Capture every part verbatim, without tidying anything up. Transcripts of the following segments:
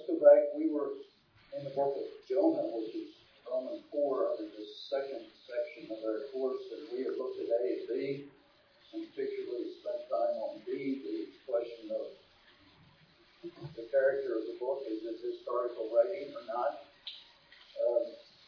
go back. We were in the book of Jonah, which is Romans four, under the second section of our course, and we have looked at A and B, and particularly spent time on B, the question of the character of the book. Is it historical writing or not? Um,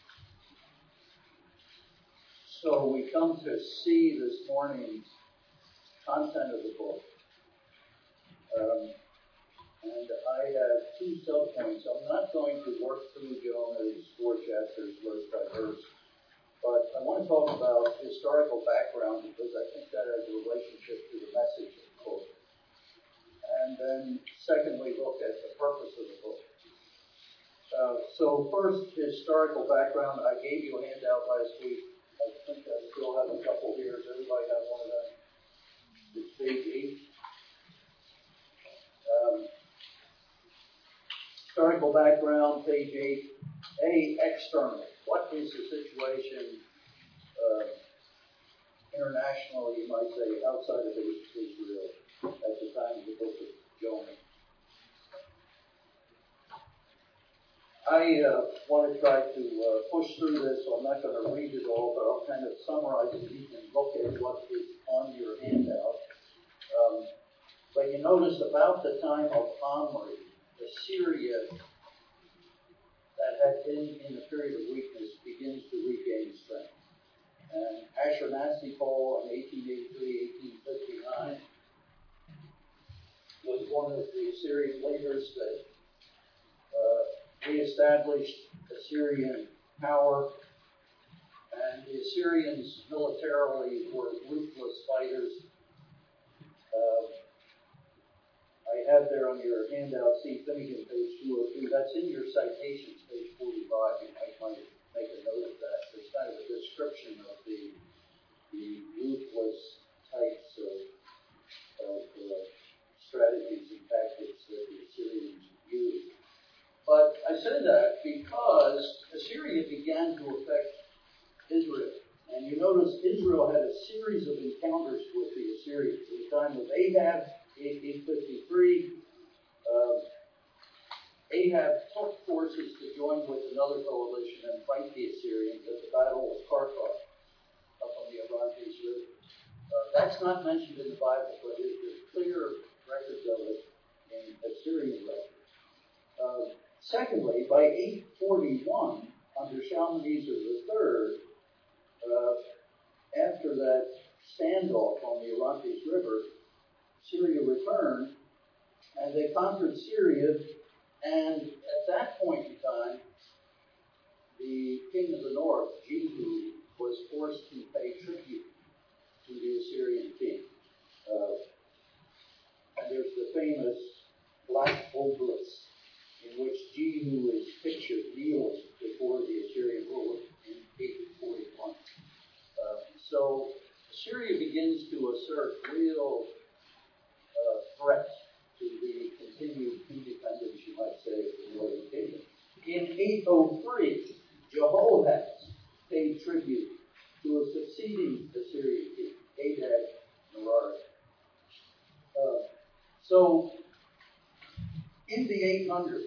so we come to see this morning's content of the book. Um, and I have two subpoints. I'm not going to work through Jonah's four chapters verse by verse, but I want to talk about historical background because I think that has a relationship to the message of the book. And then secondly, look at the purpose of the book. Uh, so first, historical background. I gave you a handout last week. I think I still have a couple here. Does everybody have one of them? It's page eight. Um, historical background, page eight. A, external. What is the situation uh, internationally, you might say, outside of Israel at the time of the book of Jonah? I uh, want to try to uh, push through this, so I'm not going to read it all, but I'll kind of summarize it. You can look at what is on your handout. Um, but you notice about the time of Omri, Assyria, that had been in a period of weakness, begins to regain strength. And Ashurnasirpal in eighteen eighty-three, eighteen fifty-nine was one of the Assyrian leaders that uh, reestablished Assyrian power. And the Assyrians militarily were ruthless fighters. Uh, I have there on your handout, see Finnegan, page two oh three. That's in your citations, page forty-five. You might want to make a note of that. There's kind of a description of the, the ruthless types of, of uh, strategies and tactics that the Assyrians used. But I say that because Assyria began to affect Israel. And you notice Israel had a series of encounters with the Assyrians. At the time of Ahab, eighteen fifty-three, uh, Ahab took forces to join with another coalition and fight the Assyrians at the Battle of Karkar up on the Orontes River. Uh, that's not mentioned in the Bible, but there's clear records of it in Assyrian records. Uh, secondly, by eight forty-one, under Shalmaneser the third, uh, after that standoff on the Orontes River, Syria returned, and they conquered Syria, and at that point in time, the king of the north, Jehu, was forced to pay tribute to the Assyrian king. Uh, and there's the famous black obelisk in which Jehu is pictured kneeling before the Assyrian ruler in eight forty-one. Uh, so Assyria begins to assert real uh, threat to the continued independence, you might say, of the northern kingdom. In eight oh three, Jehoahaz paid tribute to a succeeding Assyrian king, Hadad-Nerari. Uh, so, in the eight hundreds,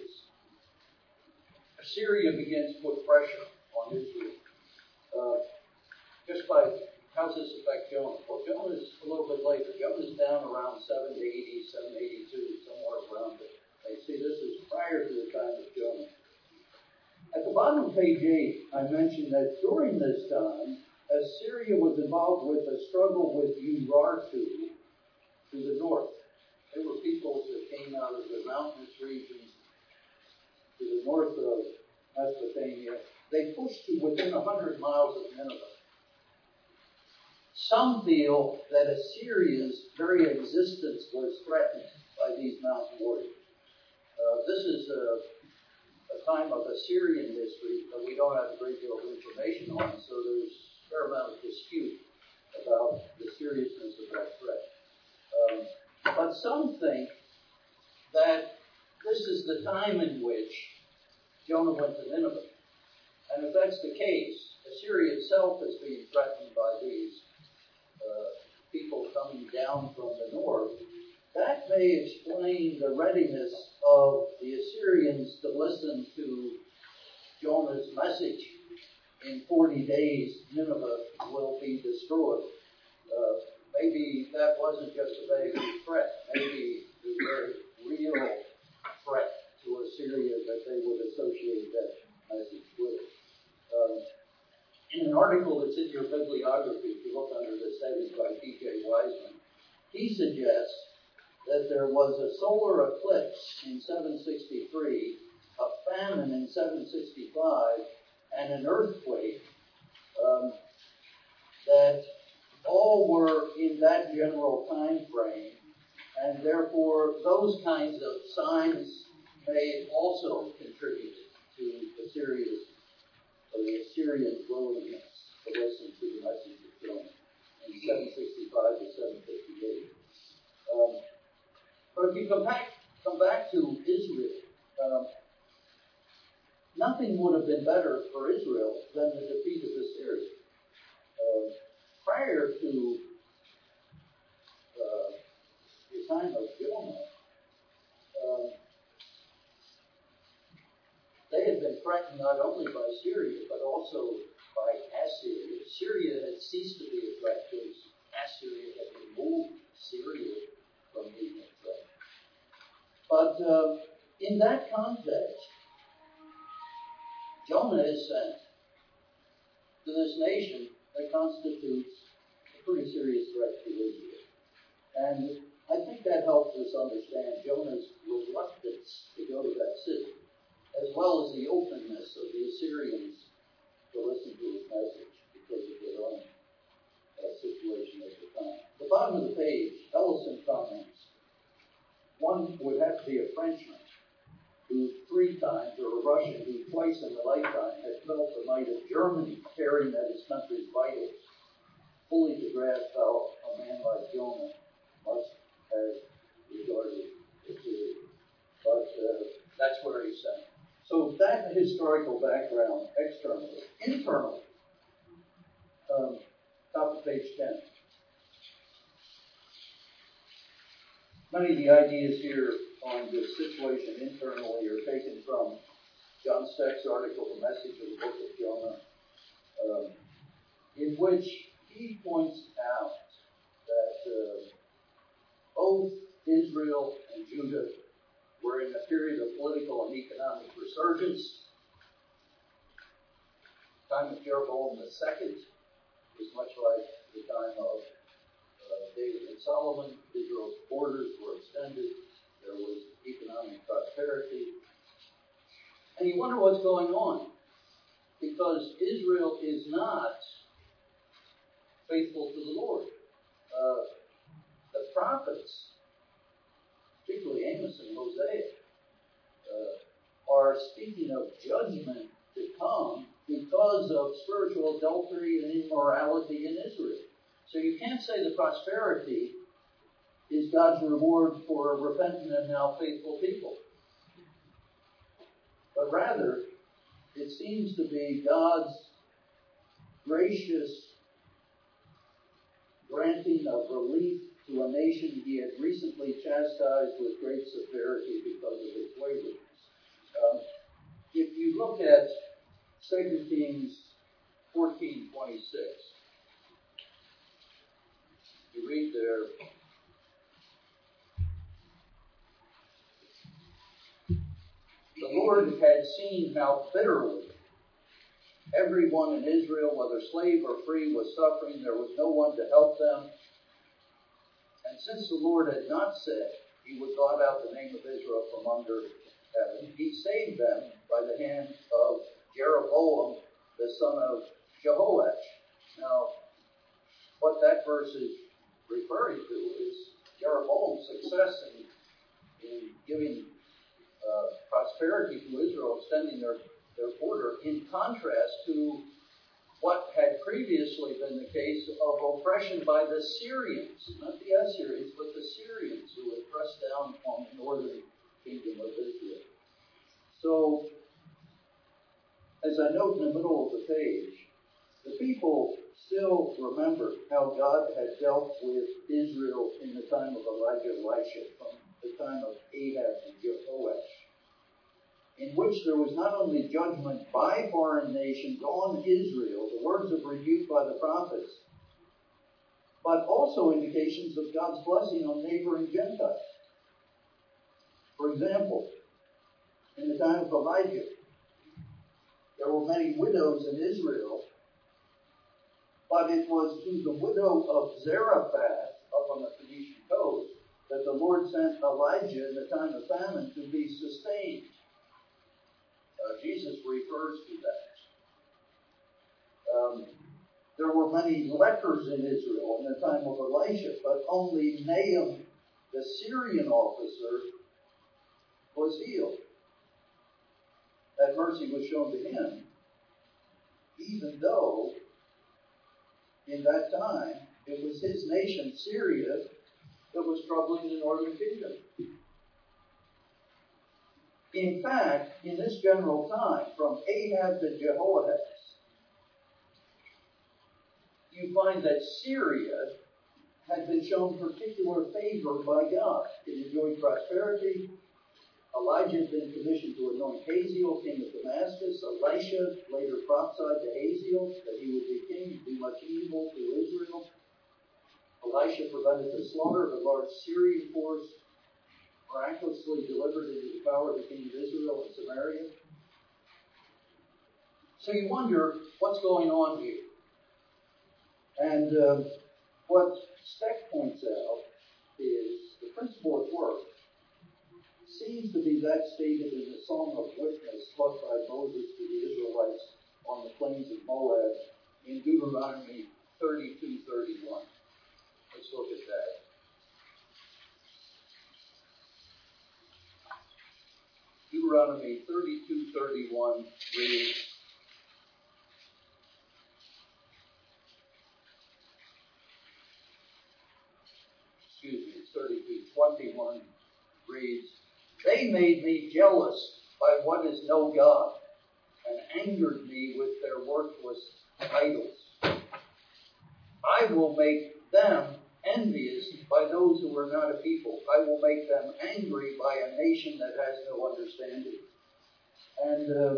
Assyria begins to put pressure on Israel. Uh, just by, how does this affect Jonah? Well, Jonah is a little bit later. Jonah is down around seven eighty, seven eighty-two, somewhere around it. You see, this is prior to the time of Jonah. At the bottom of page eight, I mentioned that during this time, Assyria was involved with a struggle with Urartu to the north. They were peoples that came out of the mountainous regions to the north of Mesopotamia. They pushed to within one hundred miles of Nineveh. Some feel that Assyria's very existence was threatened by these mountain warriors. Uh, this is a, a time of Assyrian history that we don't have a great deal of information on, so there's a fair amount of dispute about the seriousness of that threat. Um, but some think that this is the time in which Jonah went to Nineveh. And if that's the case, Assyria itself is being threatened by these uh, people coming down from the north. That may explain the readiness of the Assyrians to listen to Jonah's message, in forty days Nineveh will be destroyed. Uh, maybe that wasn't just a vague threat. Maybe a very real threat to Assyria that they would associate that message with. Um, in an article that's in your bibliography, if you look under the settings by P J Wiseman, he suggests that there was a solar eclipse in seven sixty-three, a famine in seven sixty-five, and an earthquake um, that all were in that general time frame, and therefore those kinds of signs may also contribute to Assyria's, or the Assyrian willingness to listen to the message of Jonah in seven sixty-five to seven fifty-eight. Um, but if you come back, come back to Israel, um, nothing would have been better for Israel than the defeat of Assyria. Uh, prior to uh, the time of Jonah, um, they had been threatened not only by Syria, but also by Assyria. Syria had ceased to be a threat because Assyria had removed Syria from being a threat. But uh, in that context, Jonah is sent to this nation that constitutes a pretty serious threat to Israel. And I think that helps us understand Jonah's reluctance to go to that city, as well as the openness of the Assyrians to listen to his message because of their own uh, situation at the time. At the bottom of the page, Ellison comments, one would have to be a Frenchman who three times, or a Russian who twice in a lifetime had felt the might of Germany tearing at his country's vitals, fully to grasp how a man like Jonah must have regarded Assyria. But uh, that's where he's sent. So that's the historical background externally. Internally, um, top of page ten. Many of the ideas here on the situation internally are taken from John Steck's article, The Message of the Book of Jonah, um, in which he points out that uh, both Israel and Judah were in a period of political and economic resurgence. The time of Jeroboam the Second was much like the time of uh, David and Solomon. Israel's borders were extended. There was economic prosperity. And you wonder what's going on, because Israel is not faithful to the Lord. Uh, the prophets, particularly Amos and Hosea, uh, are speaking of judgment to come because of spiritual adultery and immorality in Israel. So you can't say the prosperity is God's reward for a repentant and now faithful people. But rather, it seems to be God's gracious granting of relief to a nation he had recently chastised with great severity because of its waywardness. Um, if you look at Second Kings fourteen twenty-six, you read there, the Lord had seen how bitterly everyone in Israel, whether slave or free, was suffering. There was no one to help them. And since the Lord had not said he would blot out the name of Israel from under heaven, he saved them by the hand of Jeroboam, the son of Jehoash. Now, what that verse is referring to is Jeroboam's success in, in giving uh, prosperity to Israel, extending their, their border, in contrast to what had previously been the case of oppression by the Syrians, not the Assyrians, but the Syrians, who had pressed down on the northern kingdom of Israel. So, as I note in the middle of the page, the people still remember how God had dealt with Israel in the time of Elijah and Elisha from the time of Ahab and Jehoash, in which there was not only judgment by foreign nations on Israel, the words of rebuke by the prophets, but also indications of God's blessing on neighboring Gentiles. For example, in the time of Elijah, there were many widows in Israel, but it was to the widow of Zarephath up on the Phoenician coast that the Lord sent Elijah in the time of famine to be sustained. Uh, Jesus refers to that. Um, there were many lepers in Israel in the time of Elisha, but only Nahum, the Syrian officer, was healed. That mercy was shown to him, even though in that time it was his nation, Syria, that was troubling the northern kingdom. In fact, in this general time, from Ahab to Jehoash, you find that Syria had been shown particular favor by God. It enjoyed prosperity. Elijah had been commissioned to anoint Hazael, king of Damascus. Elisha later prophesied to Hazael that he would be king, do much evil to Israel. Elisha prevented the slaughter of a large Syrian force, miraculously delivered into the power of the king of Israel and Samaria. So you wonder what's going on here. And uh, what Steck points out is the principle at work seems to be that stated in the Song of Witness taught by Moses to the Israelites on the plains of Moab in Deuteronomy thirty-two thirty-one. Let's look at that. Deuteronomy thirty-two thirty-one reads, excuse me, it's thirty-two twenty-one reads, they made me jealous by what is no God, and angered me with their worthless idols. I will make them envious by those who are not a people. I will make them angry by a nation that has no understanding. And uh,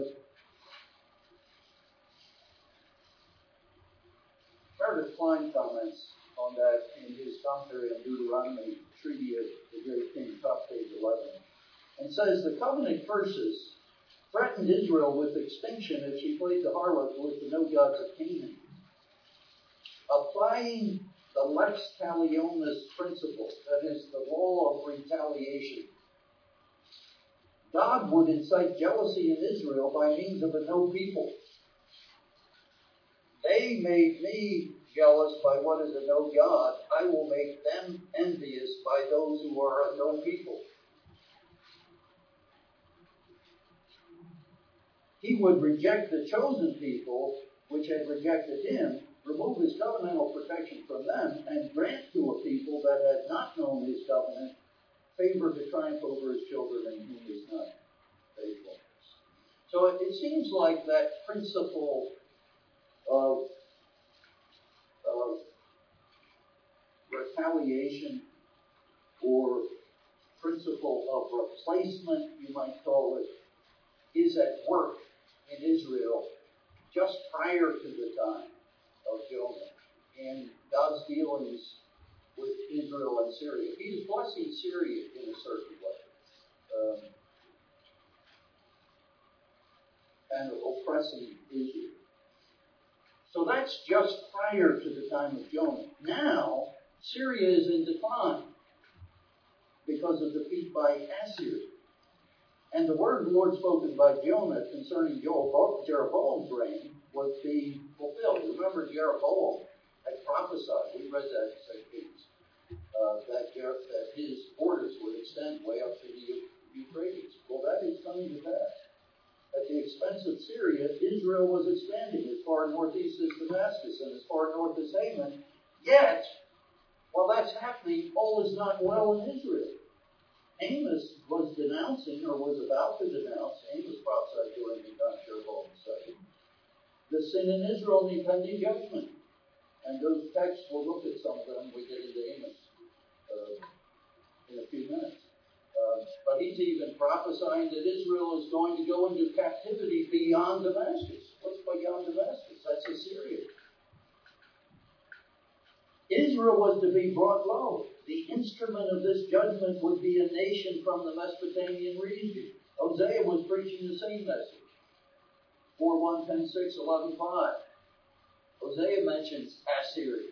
Meredith Klein comments on that in his commentary on Deuteronomy, Treaty of the Great King, top page eleven, and says the covenant curses threatened Israel with extinction if she played the harlot with the no gods of Canaan. Applying the lex talionis principle, that is, the law of retaliation, God would incite jealousy in Israel by means of a no people. They made me jealous by what is a no God. I will make them envious by those who are a no people. He would reject the chosen people, which had rejected him, remove his covenantal protection from them, and grant to a people that had not known his covenant favor to triumph over his children in whom he is not faithful. So it, it seems like that principle of, of retaliation, or principle of replacement, you might call it, is at work in Israel just prior to the time of Jonah in God's dealings with Israel and Syria. He's blessing Syria in a certain way, um, and oppressing Israel. So that's just prior to the time of Jonah. Now, Syria is in decline because of defeat by Assyria. And the word of the Lord spoken by Jonah concerning Jeroboam's reign was being fulfilled. Remember, Jeroboam had prophesied, we read that in Second Kings, uh, that, Jer- that his borders would extend way up to the Euphrates. Well, that is coming to pass. At the expense of Syria, Israel was expanding as far northeast as Damascus and as far north as Haman. Yet, while that's happening, all is not well in Israel. Amos was denouncing, or was about to denounce, Amos prophesied during the time Jeroboam second, the sin in Israel and the impending judgment. And those texts, we'll look at some of them. We get into Amos uh, in a few minutes. Uh, he's even prophesying that Israel is going to go into captivity beyond Damascus. What's beyond Damascus? That's Assyria. Israel was to be brought low. The instrument of this judgment would be a nation from the Mesopotamian region. Hosea was preaching the same message. four one, ten six, eleven five. Hosea mentions Assyria.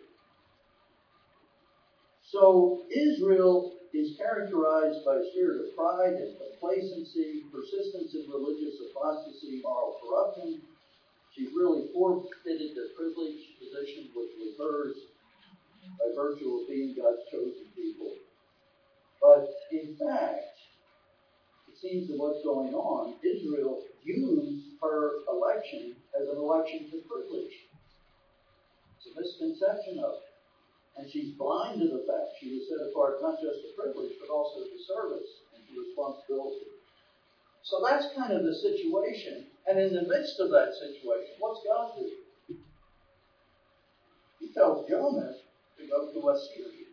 So Israel is characterized by a spirit of pride and complacency, persistence in religious apostasy, moral corruption. She's really forfeited the privileged position which was hers by virtue of being God's chosen people. But in fact, it seems that what's going on, Israel views her election as an election to privilege. It's a misconception of it. And she's blind to the fact she was set apart not just to privilege, but also to service and to responsibility. So that's kind of the situation. And in the midst of that situation, what's God do? He tells Jonah to go to Assyria.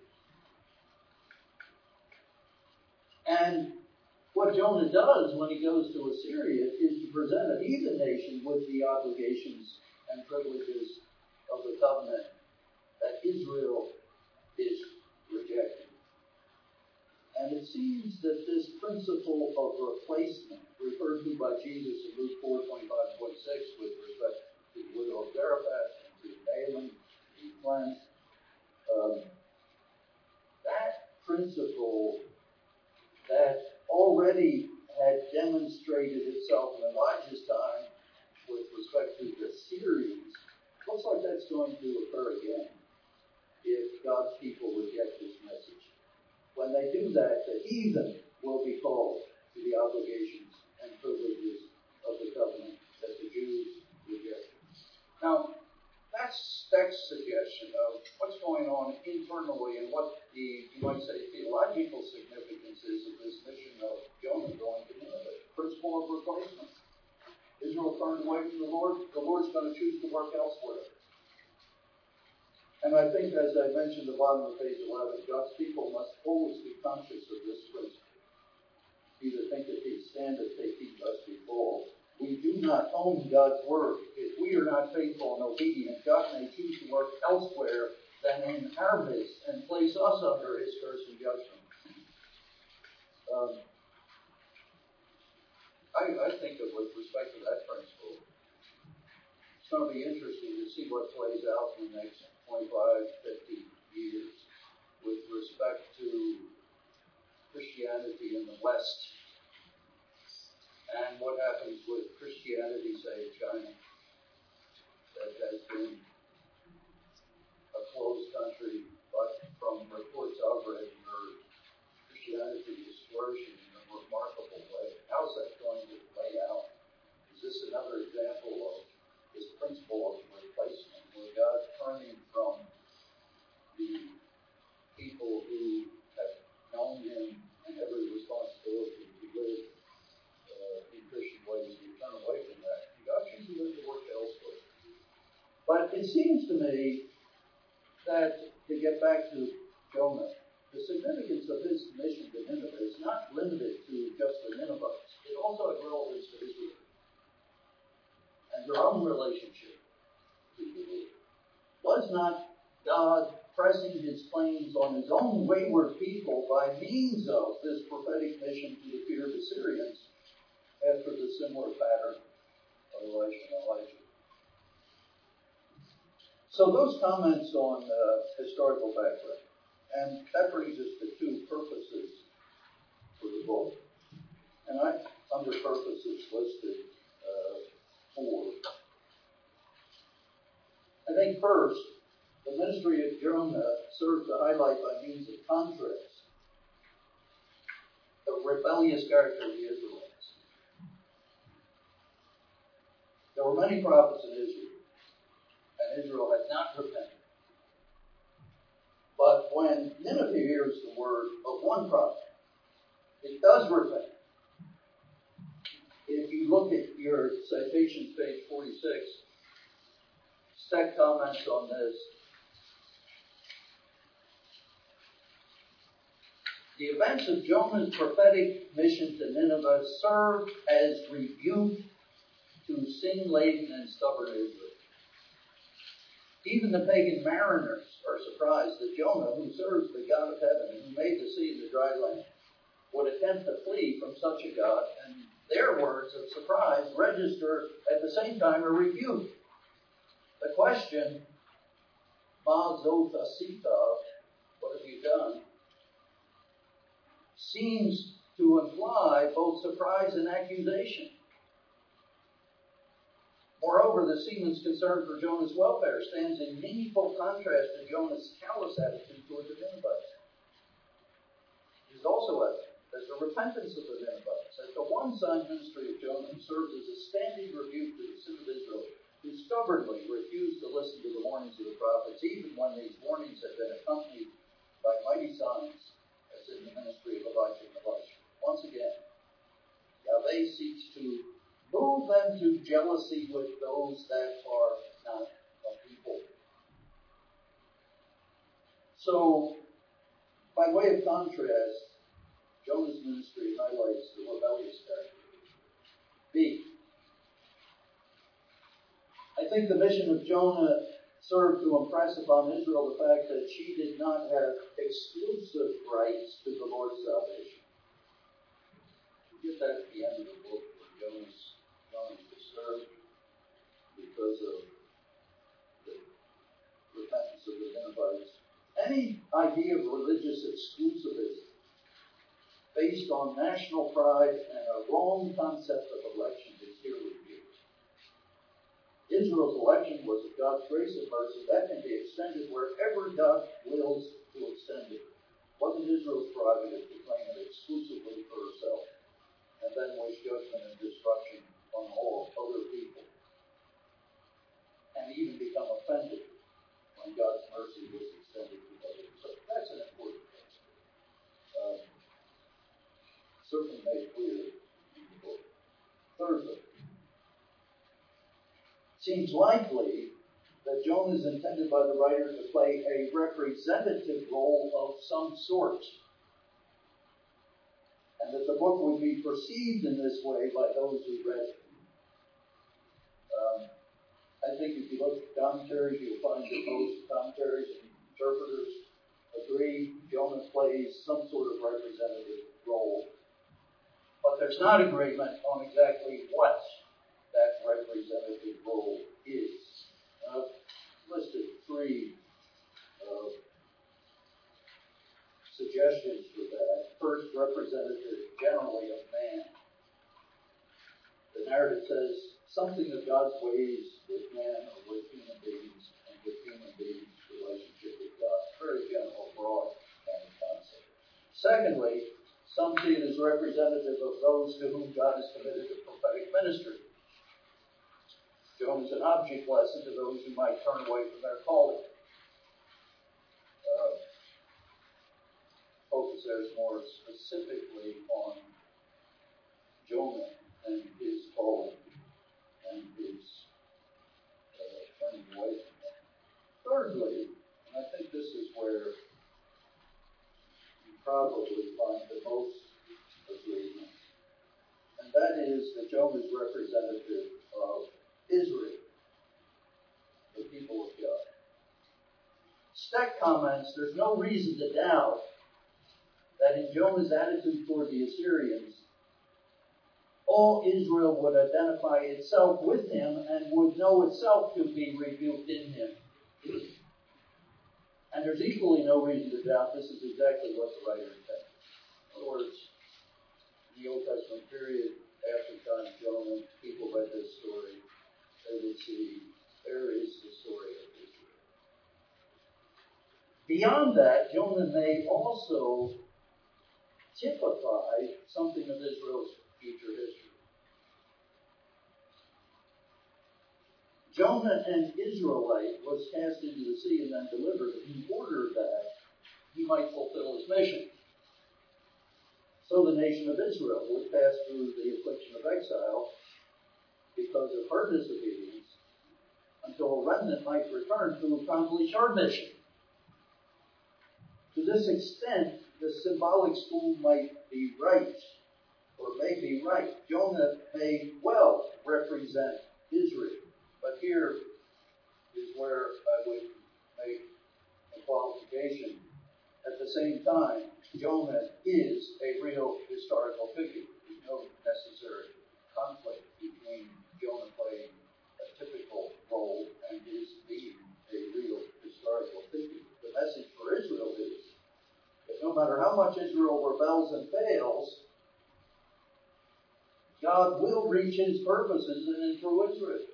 And what Jonah does when he goes to Assyria is to present a heathen nation with the obligations and privileges of the covenant that Israel is rejecting. And it seems that this principle of replacement, referred to by Jesus in Luke four, twenty-five, twenty-six, with respect to the widow of Zarephath and to Naaman, the cleansed, um, that principle that already had demonstrated itself in Elijah's time with respect to the Syrians, looks like that's going to occur again if God's people reject this message. When they do that, the heathen will be called to the obligations and privileges of the covenant that the Jews reject. Now, that's that's suggestion of what's going on internally and what the, you might say, theological significance is of this mission of Jonah going to Nineveh. Principle of replacement. Israel turned away from the Lord. The Lord's going to choose to work elsewhere. And I think, as I mentioned at the bottom of page eleven, God's people must always be conscious of this principle. Either think that he standeth, take heed lest we fall. We do not own God's word. If we are not faithful and obedient, God may choose to work elsewhere than in our midst and place us under his curse and judgment. Um, I, I think of with respect to that principle, it's going to be interesting to see what plays out in the next twenty-five, fifty years with respect to Christianity in the West and what happens with Christianity, say, in China, that has been a closed country, but from reports I've read and heard, Christianity is flourishing in a remarkable way. How's that going to play out? Is this another example of this principle of replacement, where God's turning from the people who have known him and every responsibility to live uh, in Christian ways, we turn away from that. God chooses them to work elsewhere. But it seems to me that, to get back to Jonah, the significance of his mission to Nineveh is not limited to just the Ninevites. It also has relevance to Israel and their own relationship to the Lord. Was not God pressing his claims on his own wayward people by means of this prophetic mission to the feared Assyrians after the similar pattern of Elisha and Elijah? So those comments on uh, historical background. And that brings us to two purposes for the book. And I, under purposes, listed uh, four. I think first, the ministry of Jonah serves to highlight by means of contrast the rebellious character of the Israelites. There were many prophets in Israel, and Israel had not repented. But when Nineveh hears the word of one prophet, it does repent. If you look at your citations, page forty-six, Steck comments on this. The events of Jonah's prophetic mission to Nineveh served as rebuke to sin-laden and stubborn Israel. Even the pagan mariners are surprised that Jonah, who serves the God of heaven and who made the sea and the dry land, would attempt to flee from such a God, and their words of surprise register at the same time a rebuke. The question, Ma zothasita, what have you done, seems to imply both surprise and accusation. Moreover, the seaman's concern for Jonah's welfare stands in meaningful contrast to Jonah's callous attitude toward the Ninevites. It is also evident that the repentance of the Ninevites at the one-sign ministry of Jonah serves as a standing rebuke to the sin of Israel, who stubbornly refused to listen to the warnings of the prophets, even when these warnings had been accompanied by mighty signs, as in the ministry of Elijah and Elisha. Once again, Yahweh seeks to move them to jealousy with those that are not a people. So, by way of contrast, Jonah's ministry highlights the rebellious character. B. I think the mission of Jonah served to impress upon Israel the fact that she did not have exclusive rights to the Lord's salvation. We get that at the end of the book, where Jonah's going to serve because of the repentance of the Ninevites. Any idea of religious exclusivism based on national pride and a wrong concept of election is here rebuked. Israel's election was of God's grace and mercy. That can be extended wherever God wills to extend it. It wasn't Israel's prerogative to claim it exclusively for herself and then wish judgment and destruction on all other people, and even become offended when God's mercy was extended to others. So that's an important thing. Um, certainly made clear in the book. Thirdly, it seems likely that Jonah is intended by the writer to play a representative role of some sort, and that the book would be perceived in this way by those who read it. Um, I think if you look at commentaries, you'll find that most commentaries and interpreters agree Jonah plays some sort of representative role. But there's not agreement on exactly what that representative role is. I've listed three uh, suggestions for that. First, representative generally of man. The narrative says something of God's ways with man or with human beings and with human beings' relationship with God. Very general, broad kind of concept. Secondly, some see it as representative of those to whom God has committed a prophetic ministry. Jonah is an object lesson to those who might turn away from their calling. Uh, focus there is more specifically on Jonah and his calling and his uh, turning away from it. Thirdly, and I think this is where you probably find the most agreement, and that is that Jonah is representative of Israel, the people of God. Steck comments, there's no reason to doubt that in Jonah's attitude toward the Assyrians, all Israel would identify itself with him and would know itself to be rebuked in him. And there's equally no reason to doubt this is exactly what the writer intended. In other words, in the Old Testament period, after the time of Jonah, people read this story, they would see there is the story of Israel. Beyond that, Jonah may also typify something of Israel's future history. Jonah, an Israelite, was cast into the sea and then delivered in order that he might fulfill his mission. So the nation of Israel would pass through the affliction of exile because of her disobedience until a remnant might return to accomplish her mission. To this extent, the symbolic school might be right, or may be right. Jonah may well represent Israel. But here is where I would make a qualification. At the same time, Jonah is a real historical figure. There's no necessary conflict between Jonah playing a typical role and his being a real historical figure. The message for Israel is that no matter how much Israel rebels and fails, God will reach his purposes in and through Israel.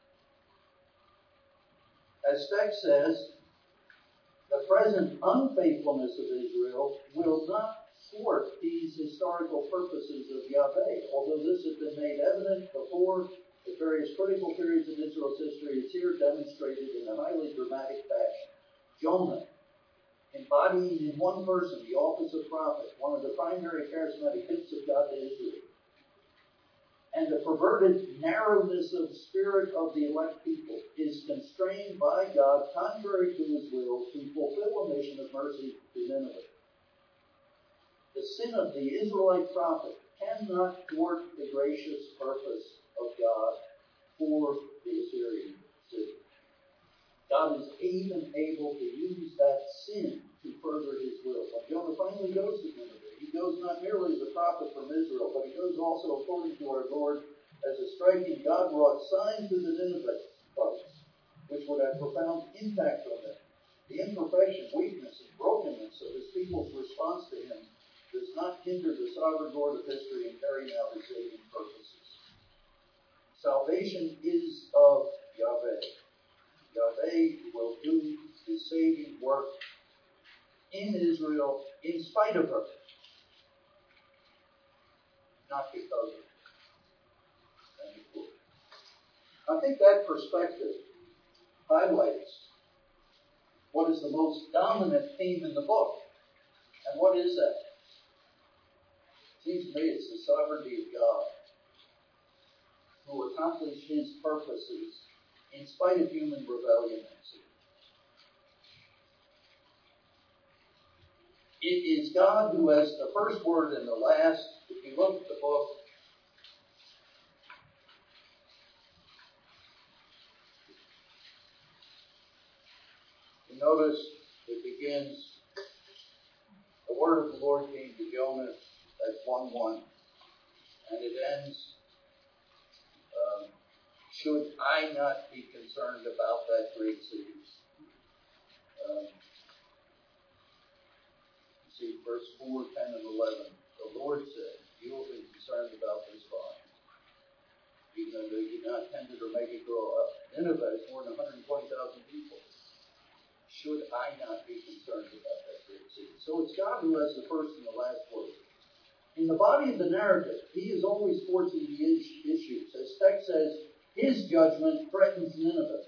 As text says, the present unfaithfulness of Israel will not thwart these historical purposes of Yahweh. Although this has been made evident before at various critical periods in Israel's history, it's here demonstrated in a highly dramatic fashion. Jonah, embodying in one person the office of prophet, one of the primary charismatic gifts of God to Israel, and the perverted narrowness of the spirit of the elect people is constrained by God, contrary to his will, to fulfill a mission of mercy to Nineveh. The sin of the Israelite prophet cannot thwart the gracious purpose of God for the Assyrian city. God is even able to use that sin to further his will. When Jonah finally goes to Nineveh, he goes not merely as a prophet from Israel, but he goes also, according to our Lord, as a striking God-wrought sign to the Ninevites, which would have profound impact on them. The imperfection, weakness, and brokenness of his people's response to him does not hinder the sovereign Lord of history in carrying out his saving purposes. Salvation is of Yahweh. Yahweh will do his saving work in Israel in spite of her, not because of it. I think that perspective highlights what is the most dominant theme in the book. And what is that? It seems to me it's the sovereignty of God, who accomplished his purposes in spite of human rebellion and sin. It is God who has the first word and the last. If you look at the book, you notice it begins, the word of the Lord came to Jonah at one one, and it ends, um, should I not be concerned about that great city? Um, see, verse four, ten, and eleven. The Lord said, you will be concerned about this vine, even though you did not tend it or make it grow up. Nineveh is more than one hundred twenty thousand people. Should I not be concerned about that great city? So it's God who has the first and the last word. In the body of the narrative, he is always forcing the issues. As text says, his judgment threatens Nineveh.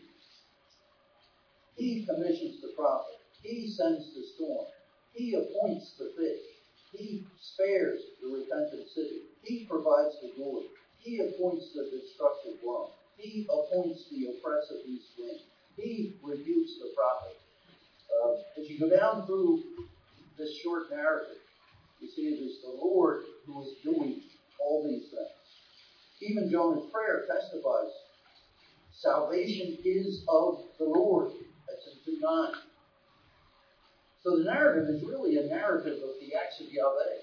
He commissions the prophet. He sends the storm. He appoints the fish. He spares the repentant city. He provides the glory. He appoints the destructive worm. He appoints the oppressive east wind. He rebukes the prophet. Uh, as you go down through this short narrative, you see it is the Lord who is doing all these things. Even Jonah's prayer testifies, salvation is of the Lord. That's in two nine. So the narrative is really a narrative of the acts of Yahweh.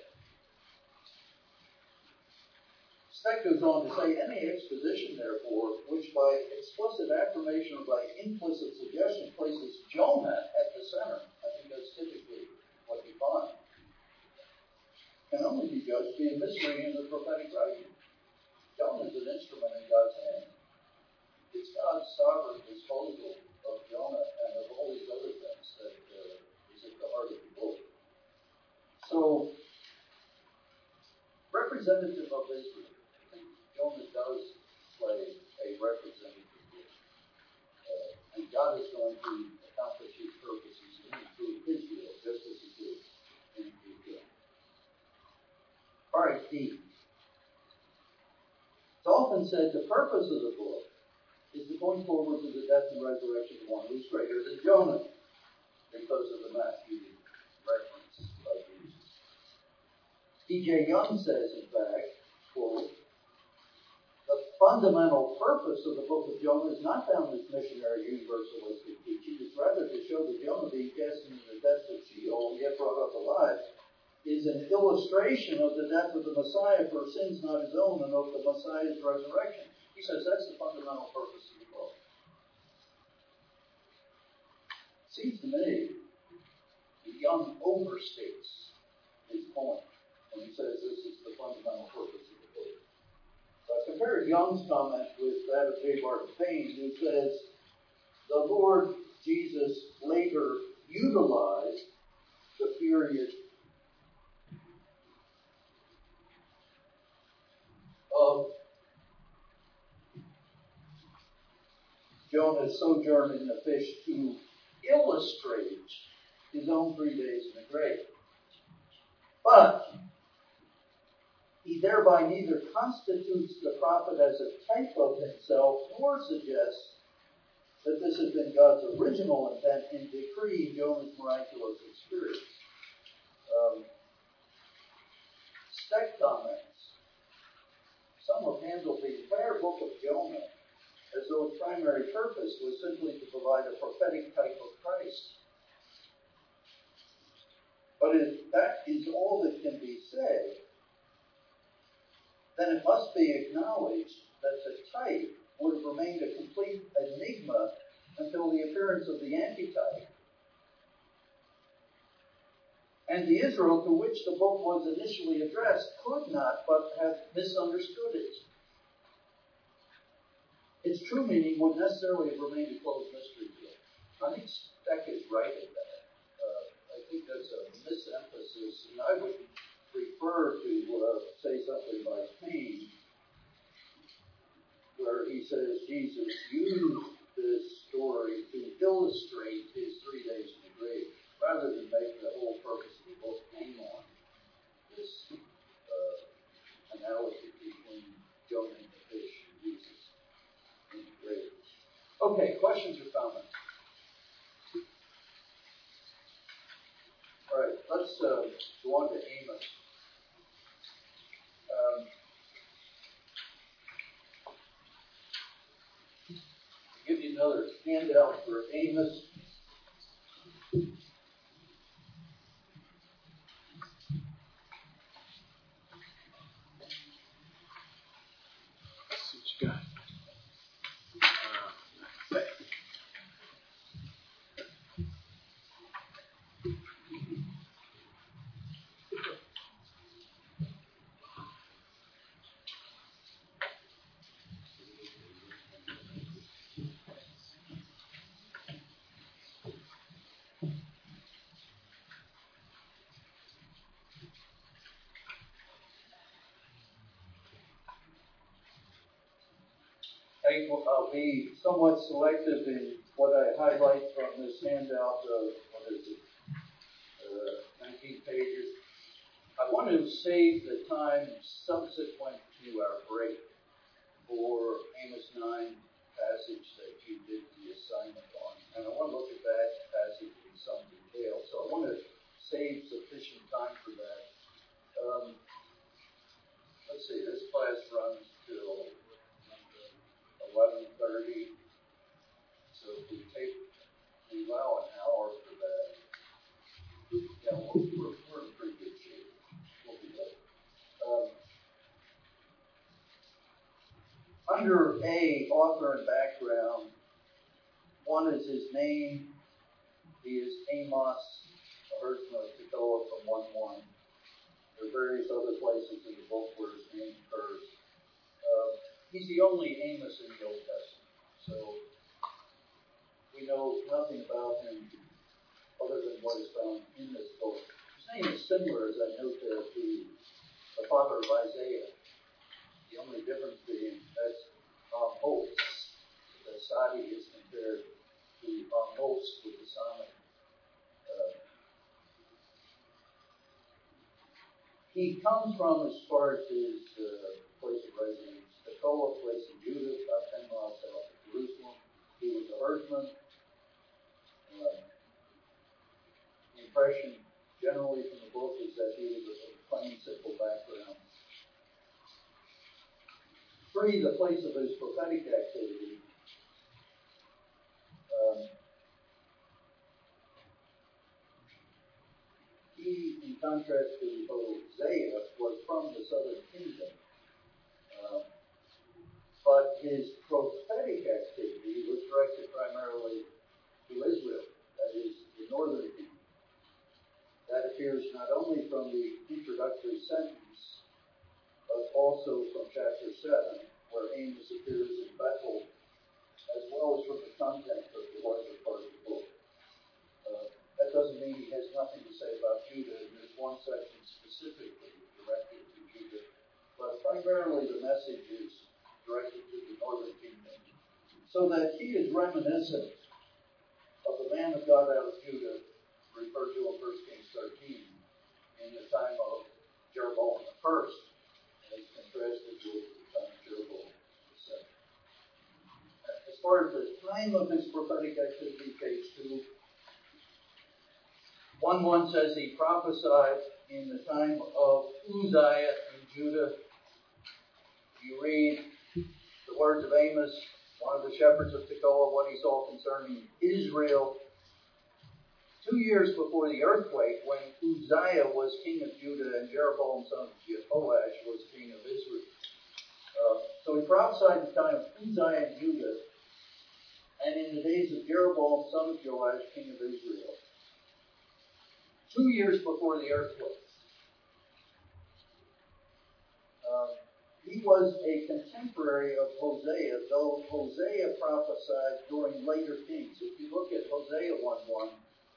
Text goes on to say, any exposition, therefore, which by explicit affirmation or by implicit suggestion places Jonah at the center, I think that's typically what you find, can only be judged to be a misreading of the prophetic writing. Jonah is an instrument in God's hand. It's God's sovereign disposal of Jonah and of all these other things that uh, is at the heart of the book. So, representative of Israel. Jonah does play a representative role. Uh, and God is going to accomplish his purposes in and through Israel, just as he did in Israel. All right, D. It's often said the purpose of the book is to point forward to the death and resurrection of one who's greater than Jonah, because of the Matthew reference by the D J Young says, in fact, quote, the fundamental purpose of the book of Jonah is not found in its missionary universalistic teaching. It's rather to show that Jonah, being cast into the depths of Sheol and yet brought up alive, is an illustration of the death of the Messiah for sins not his own and of the Messiah's resurrection. He says that's the fundamental purpose of the book. Seems to me that Young overstates his point when he says this is the fundamental purpose of the book. So I compared Young's comment with that of J. Barton Payne, who says the Lord Jesus later utilized the period of Jonah's sojourn in the fish to illustrate his own three days in the grave. But he thereby neither constitutes the prophet as a type of himself, nor suggests that this has been God's original intent in decreeing Jonah's miraculous experience. Um, Steck comments. Some have handled the entire book of Jonah as though its primary purpose was simply to provide a prophetic type of Christ. But if that is all that can be said, then it must be acknowledged that the type would have remained a complete enigma until the appearance of the antitype. And the Israel to which the book was initially addressed could not but have misunderstood it. Its true meaning would necessarily have remained a closed mystery to them. I think Steck is right in that. Uh, I think that's a misemphasis, and I would prefer to uh, say something like Payne, where he says Jesus used this story to illustrate his three days in the grave, rather than make the whole purpose of the book hang on this uh, analogy between Jonah and the fish and Jesus in the grave. Okay, questions or comments? All right, let's uh, go on to Amos. Um, I'll give you another handout for Amos. I'll be somewhat selective in what I highlight from this handout of, what is it, uh, nineteen pages. I want to save the time subsequent to our break for Amos nine passage that you did the assignment on. And I want to look at that passage in some detail. So I want to save sufficient time for that. Um, let's see, this class runs till eleven thirty. So if we take, we allow an hour for that, yeah, we're, we're, we're in pretty good shape. We'll be good. Um, under A, author and background, one is his name. He is Amos, a herdsman of Tekoa from one one. There are various other places in the book where his name occurs. Uh, he's the only Amos in the Old Testament. So we know nothing about him other than what is found in this book. His name is similar, as I note there, to the father of Isaiah. The only difference being that's Amos. The Sadi is compared to Amos with the Psalmic. Uh, he comes from, as far as his uh, place of residence, Tekoa, place in Judah, about ten miles south of Jerusalem. He was a herdsman. Uh, the impression generally from the book is that he was a plain, simple three, the place of his prophetic activity. Um, he, in contrast to Hosea, was from the southern kingdom. Um, but his prophetic activity was directed primarily to Israel, that is, the northern kingdom. That appears not only from the introductory sentence, but also from chapter seven, where Amos appears in Bethel, as well as from the content of the larger part of the book. Uh, that doesn't mean he has nothing to say about Judah. There's one section specifically directed to Judah, but primarily the message is directed to the northern kingdom, so that he is reminiscent of the man of God out of Judah, referred to in First Kings thirteen, in the time of Jeroboam the first, and it's contrasted with the time of Jeroboam the second. As far as the time of his prophetic activity, page two, one one says he prophesied in the time of Uzziah in Judah. You read the words of Amos, one of the shepherds of Tekoa, what he saw concerning Israel. Two years before the earthquake, when Uzziah was king of Judah and Jeroboam son of Jehoash was king of Israel. Uh, so he prophesied in the time of Uzziah and Judah, and in the days of Jeroboam son of Joash, king of Israel. Two years before the earthquake. Uh, he was a contemporary of Hosea, though Hosea prophesied during later kings. If you look at Hosea one one,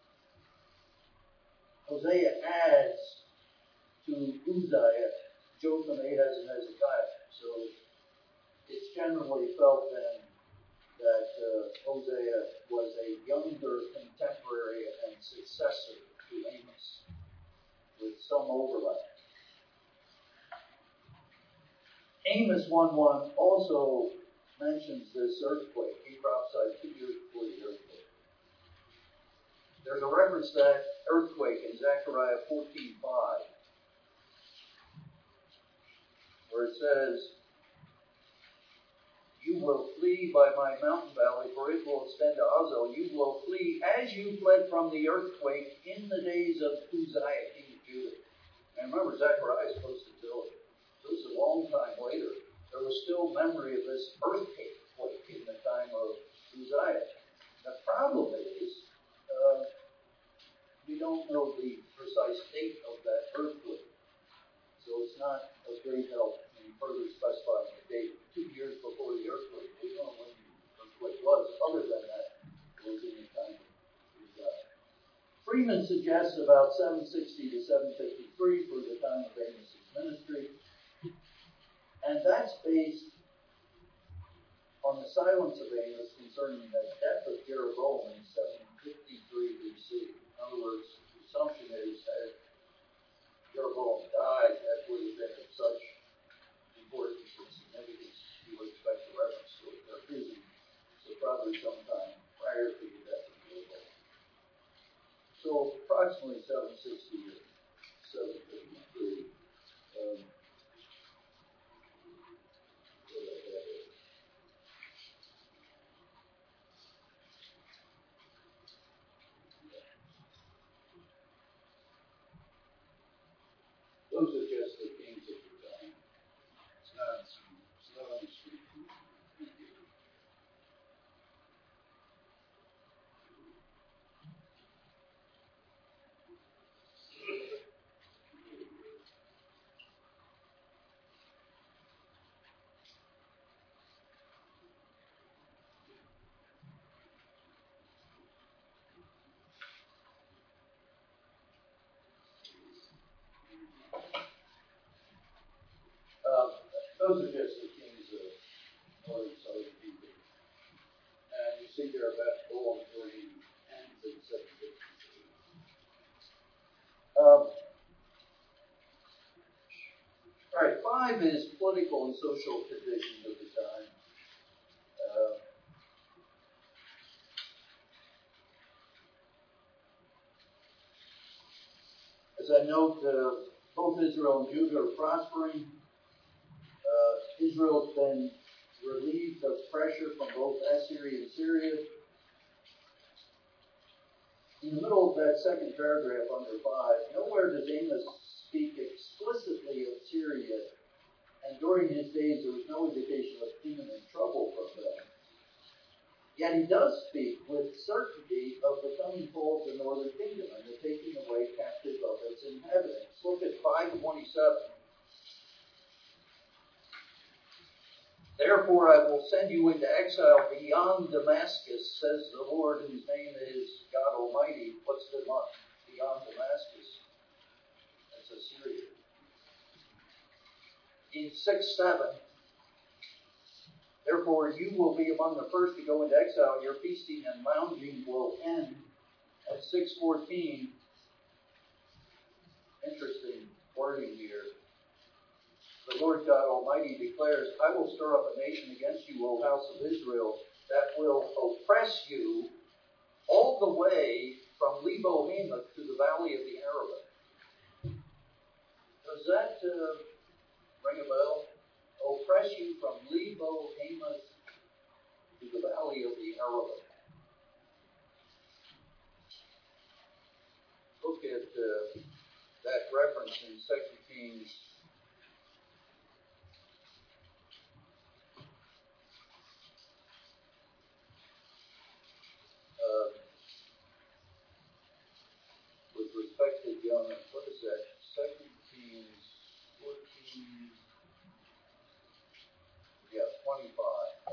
Hosea adds to Uzziah, Jotham, Ahaz, and Hezekiah. So it's generally felt then that uh, Hosea was a younger contemporary and successor to Amos, with some overlap. Amos one one also mentions this earthquake. He prophesied two years before the earthquake. There's a reference to that earthquake in Zechariah fourteen five, where it says, "You will flee by my mountain valley, for it will extend to Azel. You will flee as you fled from the earthquake in the days of Uzziah, king of Judah." And remember, Zechariah is supposed to tell it. This is a long time later. There was still memory of this earthquake in the time of Uzziah. The problem is, uh, we don't know the precise date of that earthquake. So it's not of great help in further specifying the date. Two years before the earthquake, we don't know when the earthquake was. Other than that, it was in the time of Uzziah. Freeman suggests about seven sixty to seven fifty-three for the time of Amos' ministry. And that's based on the silence of Amos concerning the death of Jeroboam in seven fifty-three B C. In other words, the assumption is that Jeroboam died, that would have been of such importance and significance, you would expect a reference to it. There isn't. So probably sometime prior to the death of Jeroboam. So approximately seven sixty or seven fifty-three. Um, Those are just the kings of the time. It's not slow and sweet. Um, those are just the kings of northern southern kingdom. And you see there about Balaam where he ends in seven fifty-three. Um, all right, five is political and social conditions of the time. Uh, as I note, uh, both Israel and Judah are prospering. Uh, Israel's been relieved of pressure from both Assyria and Syria. In the middle of that second paragraph under five, nowhere does Amos speak explicitly of Syria, and during his days there was no indication of imminent trouble from them. Yet he does speak with certainty of the coming fall of the northern kingdom and the taking away captive of its inhabitants. Look at five twenty-seven. Therefore I will send you into exile beyond Damascus, says the Lord, whose name is God Almighty. What's the one beyond Damascus? That's Assyria. In six seven, therefore you will be among the first to go into exile. Your feasting and lounging will end. At six fourteen, interesting wording here. The Lord God Almighty declares, I will stir up a nation against you, O house of Israel, that will oppress you all the way from Lebo Hamath to the valley of the Arabah. Does that uh, ring a bell? Oppress you from Lebo Hamath to the valley of the Arabah. Look at uh, that reference in Second Kings Uh, with respect to Jonah, what is that? Second Kings fourteen, yeah, twenty-five.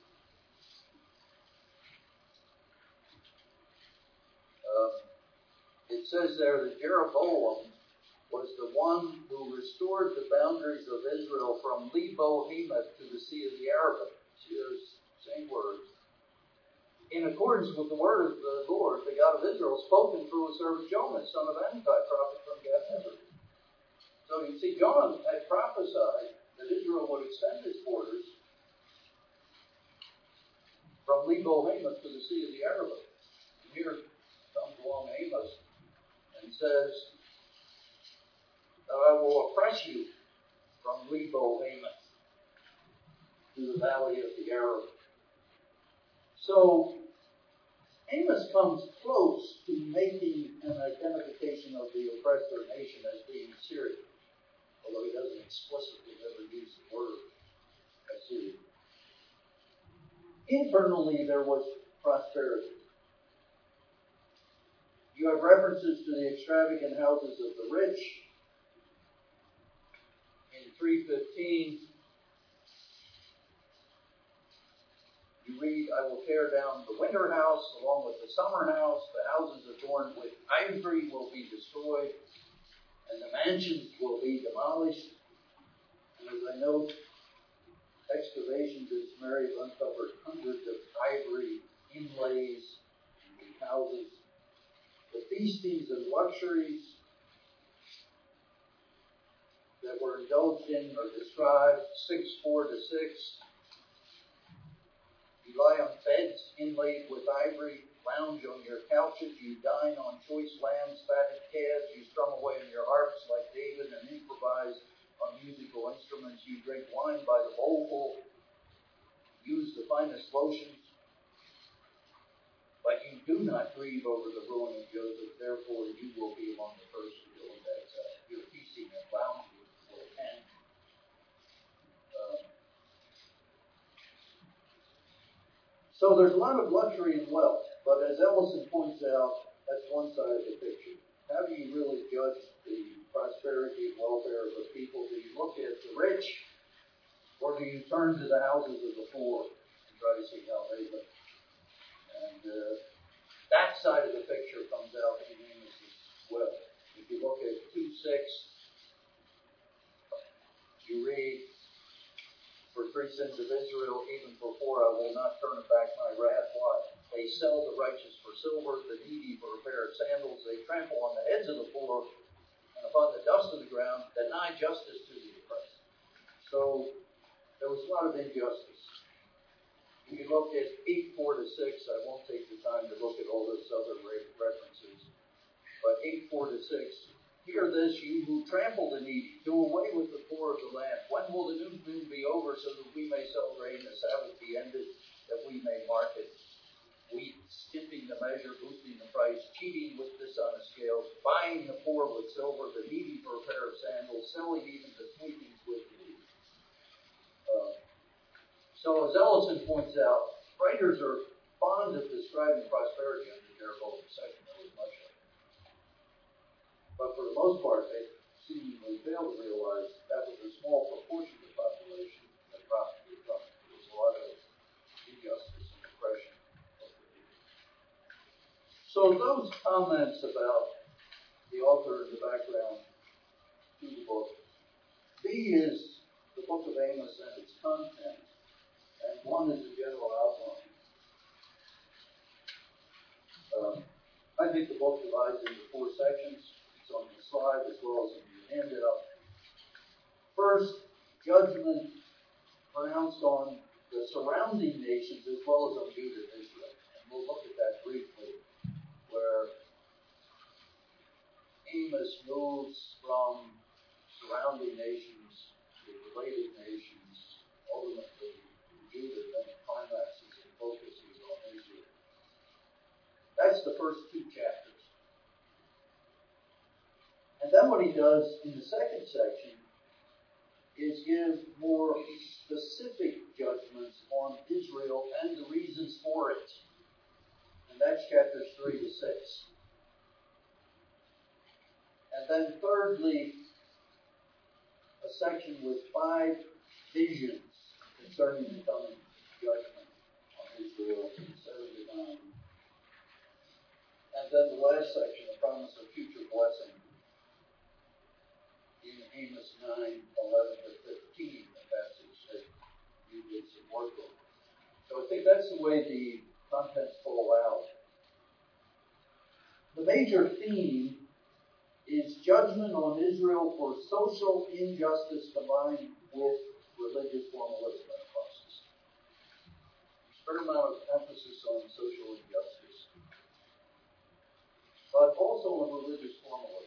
Um, it says there that Jeroboam was the one who restored the boundaries of Israel from Lebo Hamath to the Sea of the Arabah. See, there's same words. In accordance with the word of the Lord, the God of Israel, spoken through his servant Jonah, son of Amittai, prophet from Gath-hepher. So you see, Jonah had prophesied that Israel would extend its borders from Lebo Hamath to the Sea of the Arabah. And here comes along Amos and says, I will oppress you from Lebo Hamath to the valley of the Arabah. So, Amos comes close to making an identification of the oppressor nation as being Syria, although he doesn't explicitly ever use the word Assyria. Internally, there was prosperity. You have references to the extravagant houses of the rich. In three fifteen, you read, I will tear down the winter house along with the summer house. The houses adorned with ivory will be destroyed, and the mansions will be demolished. And as I note, excavations in Samaria have uncovered hundreds of ivory inlays in houses. The feastings and luxuries that were indulged in are described six four to six. You lie on beds inlaid with ivory, lounge on your couches, you dine on choice lambs, fatted calves, you strum away on your harps like David and improvise on musical instruments, you drink wine by the bowlful, use the finest lotions. But you do not grieve over the ruin of Joseph, therefore you will be among the first to go into exile. Your feasting and lounging will end. Um, so there's a lot of luxury and wealth, but as Ellison points out, that's one side of the picture. How do you really judge the prosperity and welfare of the people? Do you look at the rich, or do you turn to the houses of the poor and try to see how they live? And uh, that side of the picture comes out in Amos as well. If you look at two six, you read, for three sins of Israel, even for four, I will not turn back my wrath. Why? They sell the righteous for silver, the needy for a pair of sandals. They trample on the heads of the poor, and upon the dust of the ground, deny justice to the oppressed. So there was a lot of injustice. If you look at eight four to six, I won't take the time to look at all those other references, but eight four to six, Hear this, you who trample the needy, do away with the poor of the land. When will the new moon be over so that we may celebrate and the Sabbath be ended, that we may mark it? Wheat, skipping the measure, boosting the price, cheating with dishonest scales, buying the poor with silver, the needy for a pair of sandals, selling even the sweepings with the needy. Uh, so as Ellison points out, writers are fond of describing prosperity under Jeroboam the Second. There was much of it. But for the most part, they seemingly fail to realize that was a small proportion of the population that profited from it. There was a lot of injustice and oppression. So those comments about the author and the background to the book. B is the book of Amos and its content, and one is a general outline. Um, I think the book divides into four sections. On the slide as well as in your handout. First, judgment pronounced on the surrounding nations as well as on Judah and Israel. And we'll look at that briefly, where Amos moves from surrounding nations to related nations, ultimately to Judah, then climaxes and focuses on Israel. That's the first two chapters. And then what he does in the second section is give more specific judgments on Israel and the reasons for it. And that's chapters three to six. And then thirdly, a section with five visions concerning the coming judgment on Israel in seventy-nine. And then the last section, the promise of future blessing. In Amos nine, eleven to fifteen, the passage that you did some work on. So I think that's the way the contents fall out. The major theme is judgment on Israel for social injustice combined with religious formalism and apostasy. A certain amount of emphasis on social injustice, but also on religious formalism.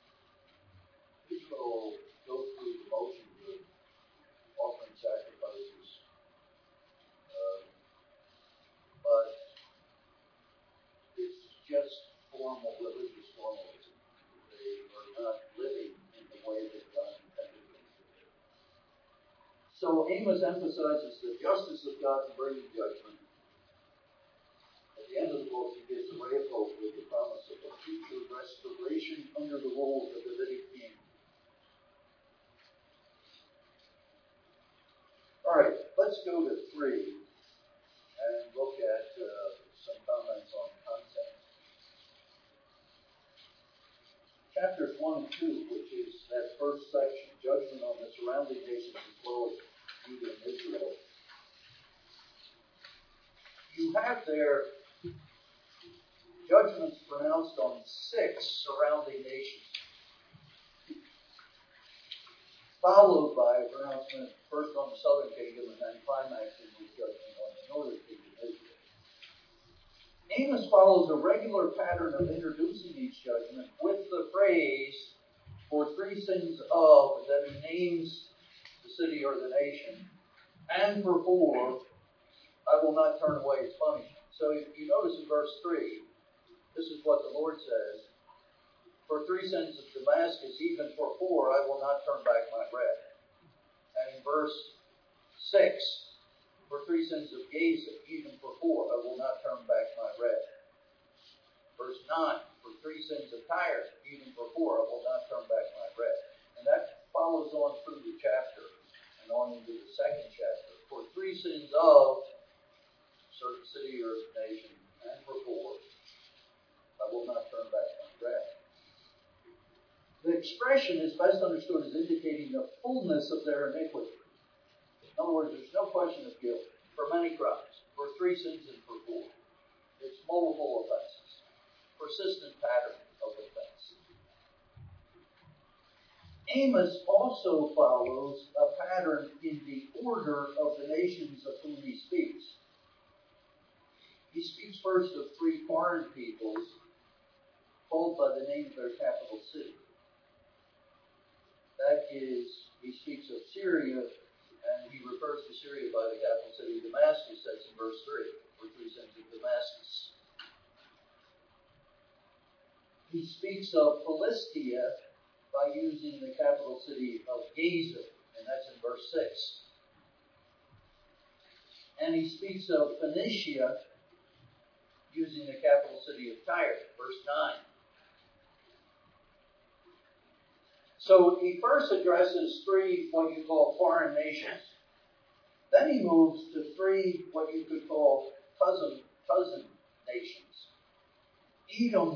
Israel goes through the motions of offering sacrifices, uh, but it's just formal, religious formalism. They are not living in the way that God intended them to live. So Amos emphasizes the justice of God in bringing judgment. At the end of the book, he gives a ray of hope with the promise of a future restoration under the rule of the Davidic king. All right, let's go to three and look at uh, some comments on content. Chapters one and two, which is that first section, judgment on the surrounding nations as well as Judah and Israel. You have there judgments pronounced on six surrounding nations, followed by a pronouncement first on the southern kingdom and then climaxing with judgment on the northern kingdom of Israel. Amos follows a regular pattern of introducing each judgment with the phrase, for three sins of, then he names the city or the nation, and for four, I will not turn away its punishment. So you notice in verse three, this is what the Lord says, for three sins of Damascus, even for four, I will not turn back my wrath. And in verse six, for three sins of Gaza, even for four, I will not turn back my wrath. Verse nine, for three sins of Tyre, even for four, I will not turn back my wrath. And that follows on through the chapter and on into the second chapter. For three sins of certain city or nation, and for four, I will not turn back my wrath. The expression is best understood as indicating the fullness of their iniquity. In other words, there's no question of guilt for many crimes, for three sins and for four. It's multiple offenses, persistent pattern of offense. Amos also follows a pattern in the order of the nations of whom he speaks. He speaks first of three foreign peoples, called by the name of their capital city. That is, he speaks of Syria, and he refers to Syria by the capital city of Damascus. That's in verse three, or three sins of Damascus. He speaks of Philistia by using the capital city of Gaza, and that's in verse six. And he speaks of Phoenicia using the capital city of Tyre, verse nine. So he first addresses three what you call foreign nations. Then he moves to three what you could call cousin cousin nations. Edom,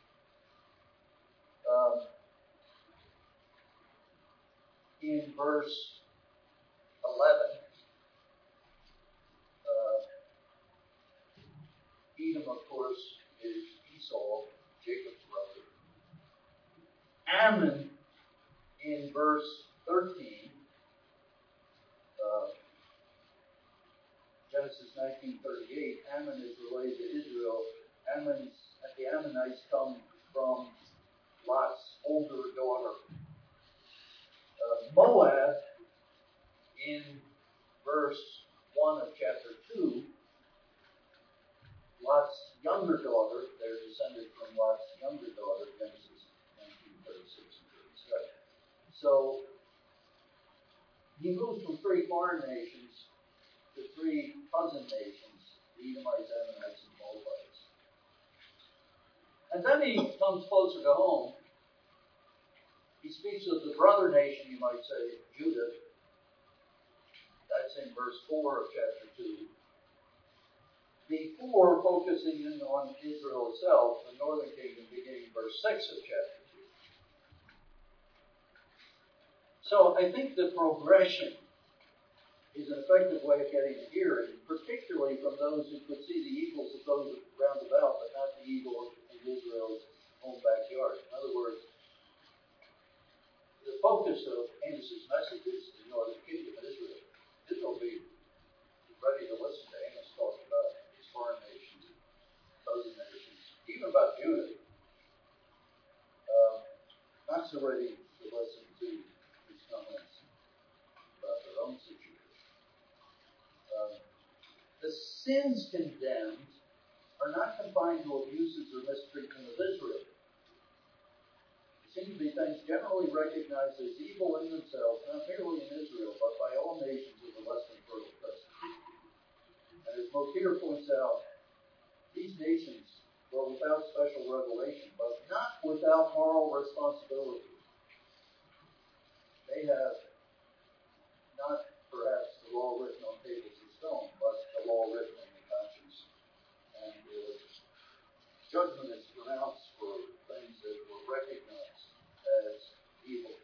um, in verse eleven. Uh, Edom, of course, is Esau, Jacob's brother. Ammon, in verse thirteen, uh, Genesis nineteen thirty-eight, Ammon is related to Israel. Ammon's, the Ammonites come from Lot's older daughter. Uh, Moab, in verse one of chapter two, Lot's younger daughter, they're descended from Lot's younger daughter, Genesis nineteen thirty-six and thirty-seven. So, he moves from three foreign nations to three cousin nations, the Edomites, Ammonites, and Moabites. And then he comes closer to home. He speaks of the brother nation, you might say, Judah. That's in verse four of chapter two. Before focusing in on Israel itself, the northern kingdom, beginning verse six of chapter two. So I think the progression is an effective way of getting to here, and particularly from those who could see the evils of those round about, but not the evil in Israel's own backyard. In other words, the focus of Amos' message is the northern kingdom of Israel. Israel will be ready to listen to Amos talk about his foreign nations, cousin nations, even about Judah. Um, not so ready to listen to his comments about their own situation. Um, the sins condemned are not confined to abuses or mistreatment of Israel. Seem to be things generally recognized as evil in themselves, not merely in Israel, but by all nations of the less than fertile coast. And as Mokir points out, these nations were without special revelation, but not without moral responsibility. They have not perhaps the law written on tables of stone, but the law written in the conscience. And uh, judgment is pronounced for things that were recognized as evil.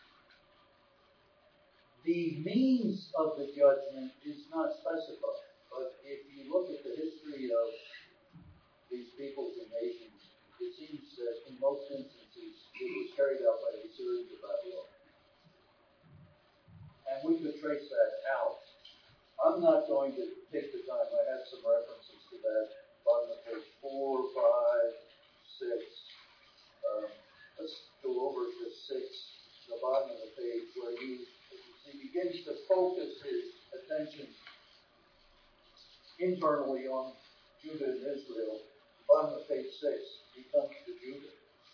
The means of the judgment is not specified, but if you look at the history of these peoples and nations, it seems that in most instances it was carried out by the Assyrians of Babylon. And we could trace that out. I'm not going to take the time. I have some references to that. Bottom of page four, five, six. Um, let's go over to six, the bottom of the page, where he, he begins to focus his attention internally on Judah and Israel. Bottom of page six, he comes to Judah.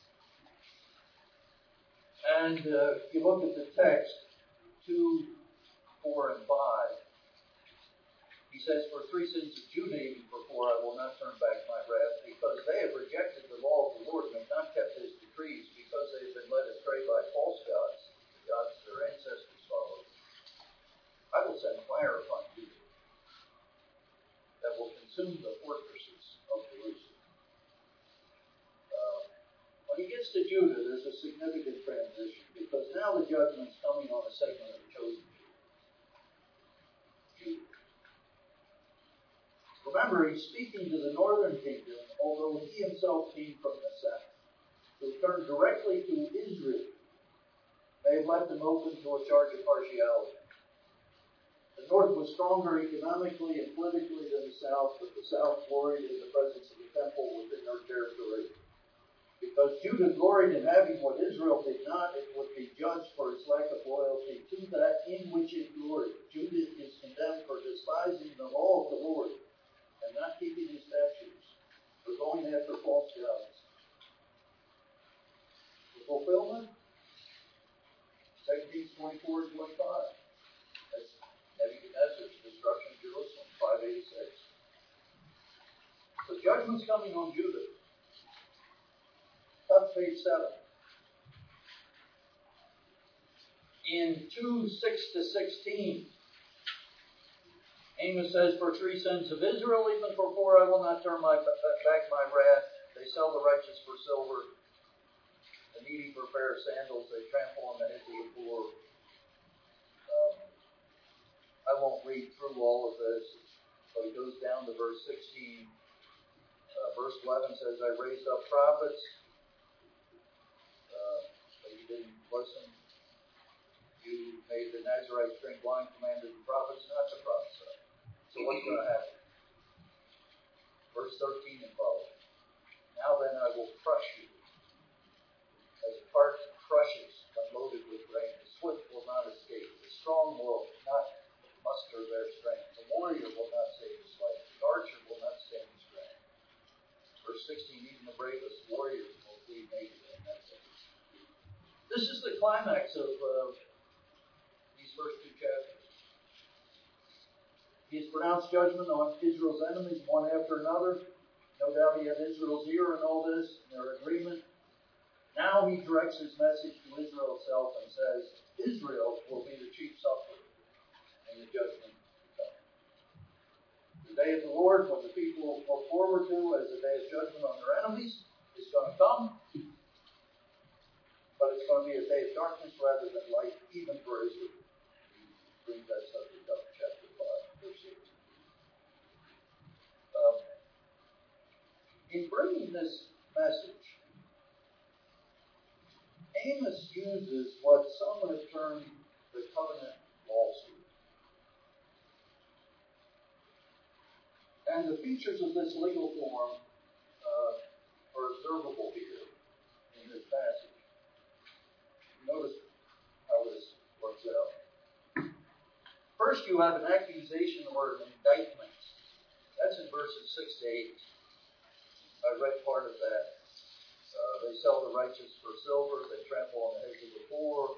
And uh, if you look at the text, two, four, and five, he says, for three sins of Judah, even for four, I will not turn back my wrath, because they have rejected the law of the Lord and have not kept his decrees, because they have been led astray by false gods, the gods their ancestors followed. I will send fire upon Judah that will consume the fortresses of Jerusalem. Uh, when he gets to Judah, there's a significant transition, because now the judgment's coming on a segment of the chosen people. Judah. Remember, he's speaking to the northern kingdom, although he himself came from the south. So he turned directly to Israel. They have left him open to a charge of partiality. The north was stronger economically and politically than the south, but the south gloried in the presence of the temple within their territory. Because Judah gloried in having what Israel did not, it would be judged for its lack of loyalty to that in which it gloried. Judah is condemned for despising the law of the Lord and not keeping his statutes, for going after false gods. The fulfillment? Second Kings twenty-four and twenty-five. That's Nebuchadnezzar's destruction of Jerusalem, five eighty-six. The judgment's coming on Judah. Touch page seven. In two, six to sixteen, Amos says, for three sins of Israel, even for four, I will not turn my back my wrath. They sell the righteous for silver, the needy for fair sandals. They trample on the heads of the poor. Um, I won't read through all of this, but it goes down to verse sixteen. Uh, verse eleven says, I raised up prophets, uh, but you didn't listen. You made the Nazarites drink wine, commanded the prophets not to prophesy. So what's going to happen? Verse thirteen and following. Now then I will crush you, as a cart crushes when loaded with grain. The swift will not escape. The strong will not muster their strength. The warrior will not save his life. The archer will not stand his ground. Verse sixteen, even the bravest warrior will flee naked. And that's it. This is the climax of uh, these first two chapters. He has pronounced judgment on Israel's enemies one after another. No doubt he had Israel's ear in all this, in their agreement. Now he directs his message to Israel itself and says, Israel will be the chief sufferer in the judgment to come. The day of the Lord, when the people look forward to as the day of judgment on their enemies, is going to come. But it's going to be a day of darkness rather than light, even for Israel. We bring that subject up in chapter five, verse six. Um, in bringing this message, Amos uses what some have termed the covenant lawsuit. And the features of this legal form uh, are observable here in this passage. Notice how this works out. First, you have an accusation or an indictment. That's in verses six to eight. I read part of that. Uh, they sell the righteous for silver. They trample on the heads of the poor.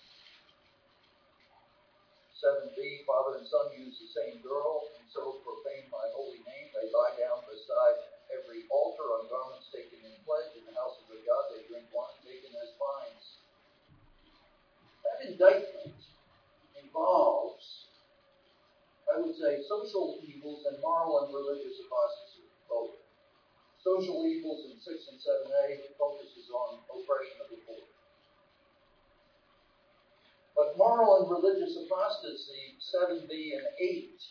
seven b, father and son use the same girl, and so profane my holy name. They lie down beside every altar on garments taken in pledge. In the houses of God they drink wine taken as fines. That indictment involves, I would say, social evils and moral and religious apostasy, both. Social evils in six and seven a focuses on oppression of the poor. But moral and religious apostasy, seven b and eight,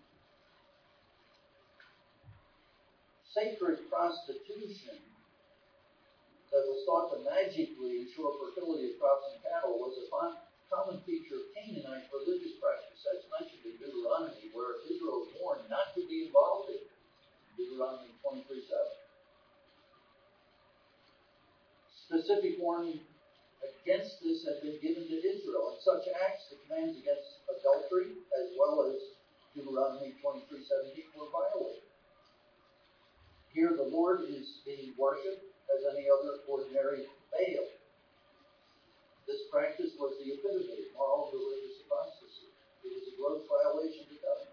sacred prostitution that was thought to magically ensure fertility of crops and cattle was a common feature of Canaanite religious practice. That's mentioned in Deuteronomy, where Israel is warned not to be involved in. Deuteronomy twenty-three seven. Specific warning against this had been given to Israel. In such acts, the commands against adultery, as well as Deuteronomy twenty-three seventeen, were violated. Here the Lord is being worshipped as any other ordinary Baal. This practice was the epitome of moral religious apostasy. It was a gross violation of the covenant.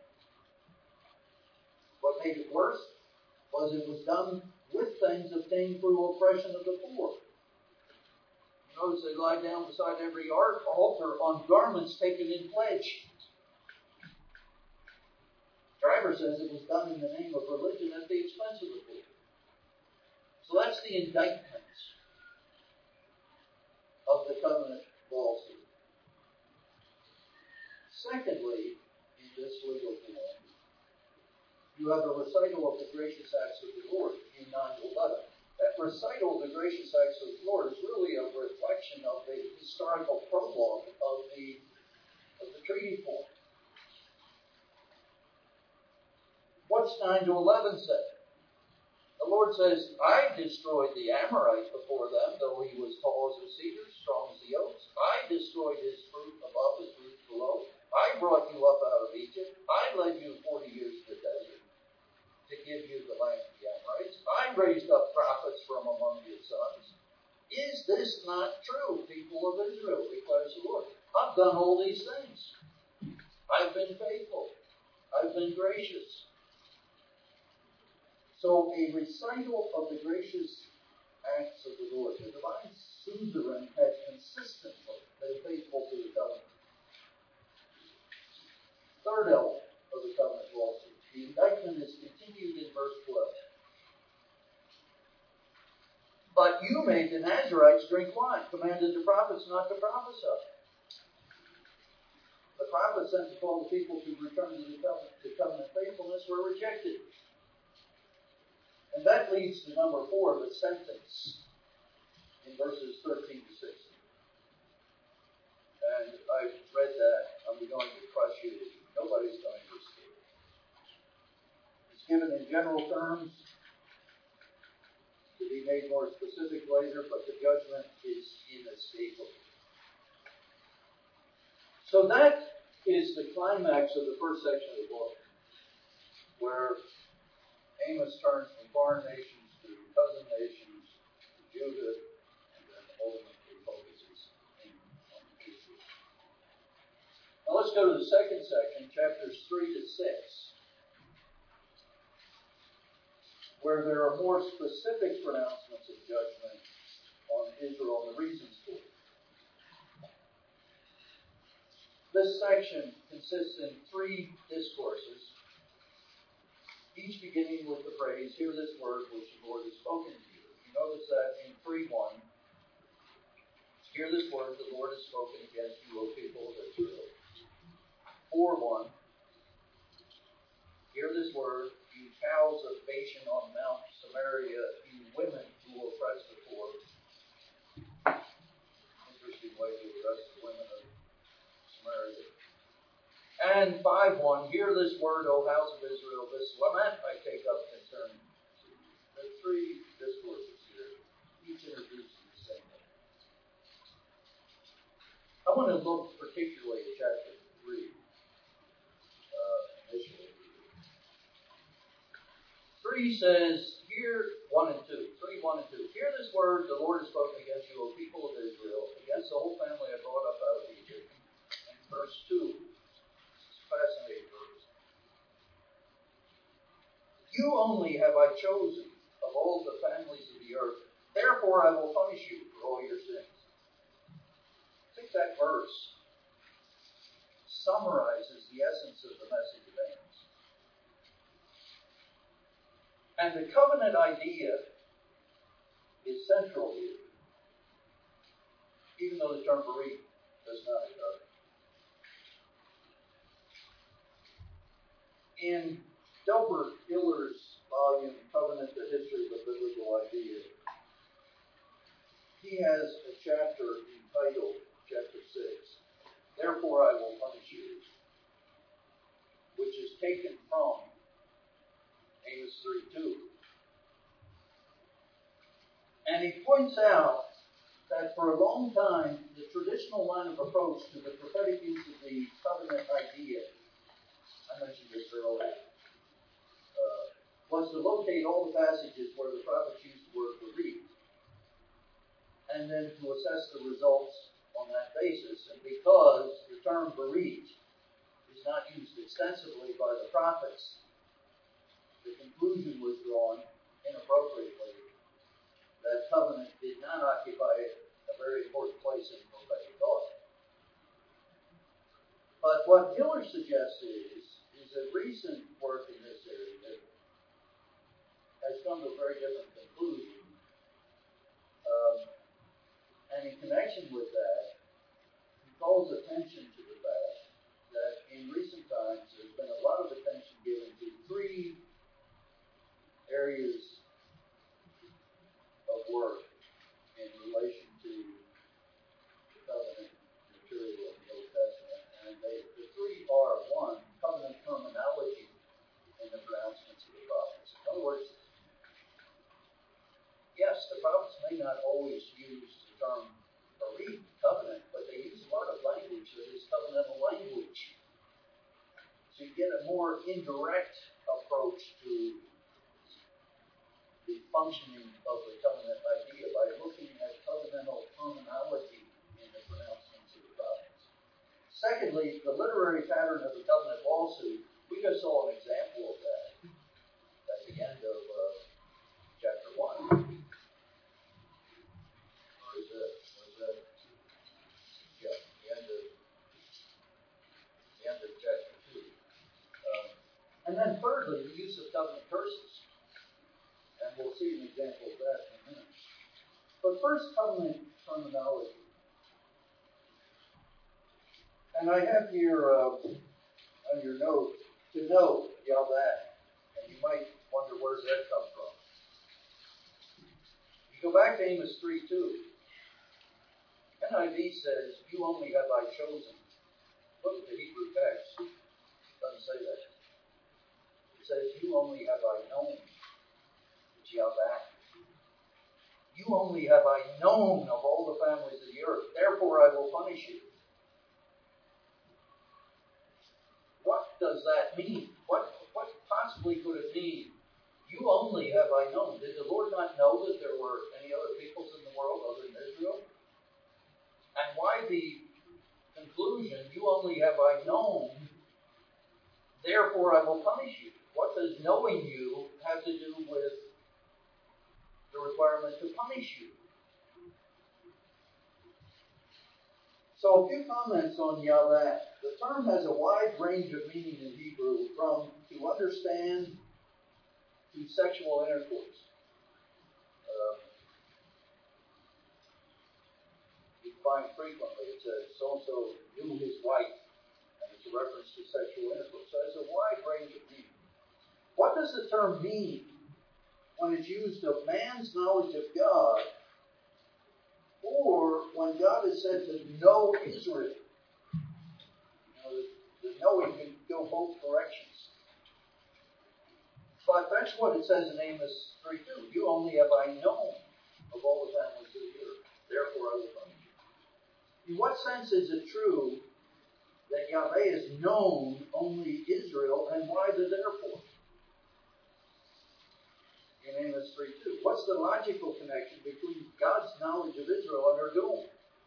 What made it worse was it was done with things obtained through oppression of the poor. Notice they lie down beside every altar on garments taken in pledge. Driver says it was done in the name of religion at the expense of the poor. So that's the indictment of the covenant lawsuit. Secondly, in this legal form, you have a recital of the gracious acts of the Lord in nine to eleven. That recital of the gracious acts of the Lord is really a reflection of the historical prologue of the, of the treaty form. What's nine to eleven say? The Lord Lord says, I destroyed the Amorite before them, though he was tall as a cedar, strong as the oaks. I destroyed his fruit above, his roots below. I brought you up out of Egypt. I led you forty years to the desert to give you the land of the Amorites. I raised up prophets from among your sons. Is this not true, people of Israel, declares the Lord? I've done all these things. I've been faithful. I've been gracious. So a recital of the gracious acts of the Lord. The divine suzerain has consistently been faithful to the covenant. Third element of the covenant lawsuit. The indictment is continued in verse twelve. But you made the Nazarites drink wine, commanded the prophets not to prophesy. The prophets sent to call the people to return to the covenant, to covenant faithfulness were rejected. And that leads to number four, the sentence, in verses thirteen to sixteen. And I've read that. I'm going to crush you. Nobody's going to escape. It's given in general terms, to be made more specific later, but the judgment is inescapable. So that is the climax of the first section of the book, where Amos turns from foreign nations to cousin nations, to Judah, and then ultimately focuses in on Israel. Now let's go to the second section, chapters three to six, where there are more specific pronouncements of judgment on Israel and the reasons for it. This section consists in three discourses, each beginning with the phrase, hear this word which the Lord has spoken to you. You notice that in three one, hear this word the Lord has spoken against you, O people of Israel. four one, hear this word, you cows of Bashan on Mount Samaria, you women who oppress the poor. Interesting way to address the women of Samaria. And five one, hear this word, O house of Israel, this lament I take up concerning you. The three discourses here, each introduced in the same way. I want to look particularly at chapter three, uh, initially. three says, hear one and two. three, one and two. Hear this word, the Lord has spoken against you, O people of Israel, against the whole family I brought up out of Egypt. And verse two. Fascinating verse. You only have I chosen of all the families of the earth, therefore I will punish you for all your sins. I think that verse summarizes the essence of the message of Amos. And the covenant idea is central here, even though the term bereaved does not occur. In Delbert Iller's volume, Covenant, the History of the Biblical Idea, he has a chapter entitled, chapter six, Therefore I Will Punish You, which is taken from Amos three two. And he points out that for a long time, the traditional line of approach to the prophetic use of the covenant idea, I mentioned this earlier, uh, was to locate all the passages where the prophets used the word bereaved, and then to assess the results on that basis. And because the term bereaved is not used extensively by the prophets, the conclusion was drawn inappropriately that covenant did not occupy a very important place in prophetic thought. But what Miller suggests is, is that recent work in this area has come to a very different conclusion. Um, and in connection with that, he calls attention to the fact that in recent times there's been a lot of attention given to three areas of work in relation to the covenant material in the Old Testament. And they, the three are, one, covenant terminology in the pronouncements of the prophets. In other words, get a more indirect approach to the functioning of the covenant idea by looking at covenantal terminology in the pronouncements of the covenants. Secondly, the literary pattern of the covenant lawsuit. We just saw an example of that at the end of uh, chapter one. Or is that, was that, yeah, the end of, the end of chapter two. Um, and then thirdly, the use of covenant curses. And we'll see an example of that in a minute. But first, covenant terminology. And I have here uh, on your note, to know, yell that. And you might wonder, where does that come from? You go back to Amos three two. N I V says, you only have I chosen. Look at the Hebrew text. It doesn't say that. It says, you only have I known. Yell that. You only have I known of all the families of the earth. Therefore I will punish you. What does that mean? What, what possibly could it mean? You only have I known. Did the Lord not know that there were any other peoples in the world other than Israel? And why the conclusion, you only have I known, therefore I will punish you? What does knowing you have to do with the requirement to punish you? So a few comments on Yahweh. The term has a wide range of meaning in Hebrew, from to understand to sexual intercourse. Uh, you find frequently it says so-and-so knew his wife, and it's a reference to sexual intercourse. So it's a wide range of meaning. What does the term mean when it's used of man's knowledge of God, or when God is said to know Israel? You know, the, the knowing can go both directions. But that's what it says in Amos three two. You only have I known of all the families of the earth. Therefore I will punish you. In what sense is it true that Yahweh is known only Israel, and why the therefore? In Amos three two. What's the logical connection between God's knowledge of Israel and her doom?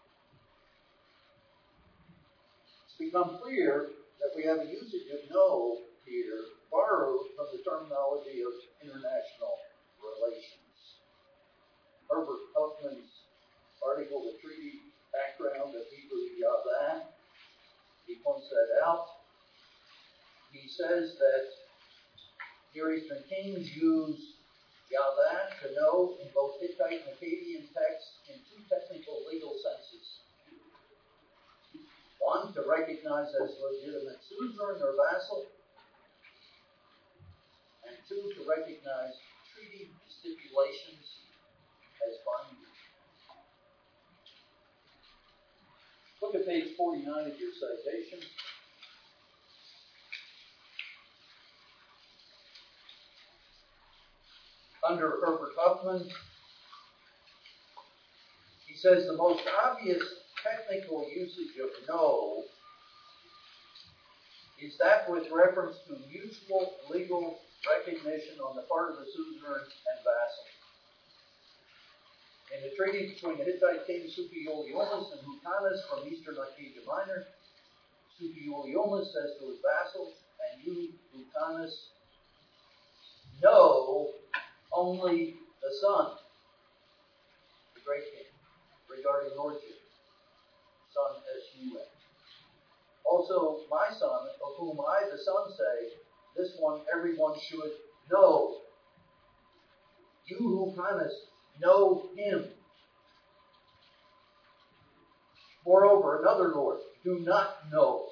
It's become clear that we have a usage of know here borrowed from the terminology of international relations. Herbert Huffman's article, The Treaty Background of Hebrew Yahweh, he points that out. He says that Near Eastern kings use Yahweh to know in both Hittite and Akkadian texts in two technical legal senses. One, to recognize as legitimate suzerain or vassal, and two, to recognize treaty stipulations as binding. Look at page forty-nine of your citation. Under Herbert Huffman, he says the most obvious technical usage of know is that with reference to mutual legal recognition on the part of the suzerain and vassal. In the treaty between the Hittite king Suppiluliuma and Hyrcanus from eastern Acadia Minor, Suppiluliuma says to his vassals, and you, Hyrcanus, know only the son, the great king, regarding lordship, son S U N. Also, my son, of whom I, the son, say, this one everyone should know. You who promise, know him. Moreover, another lord, do not know.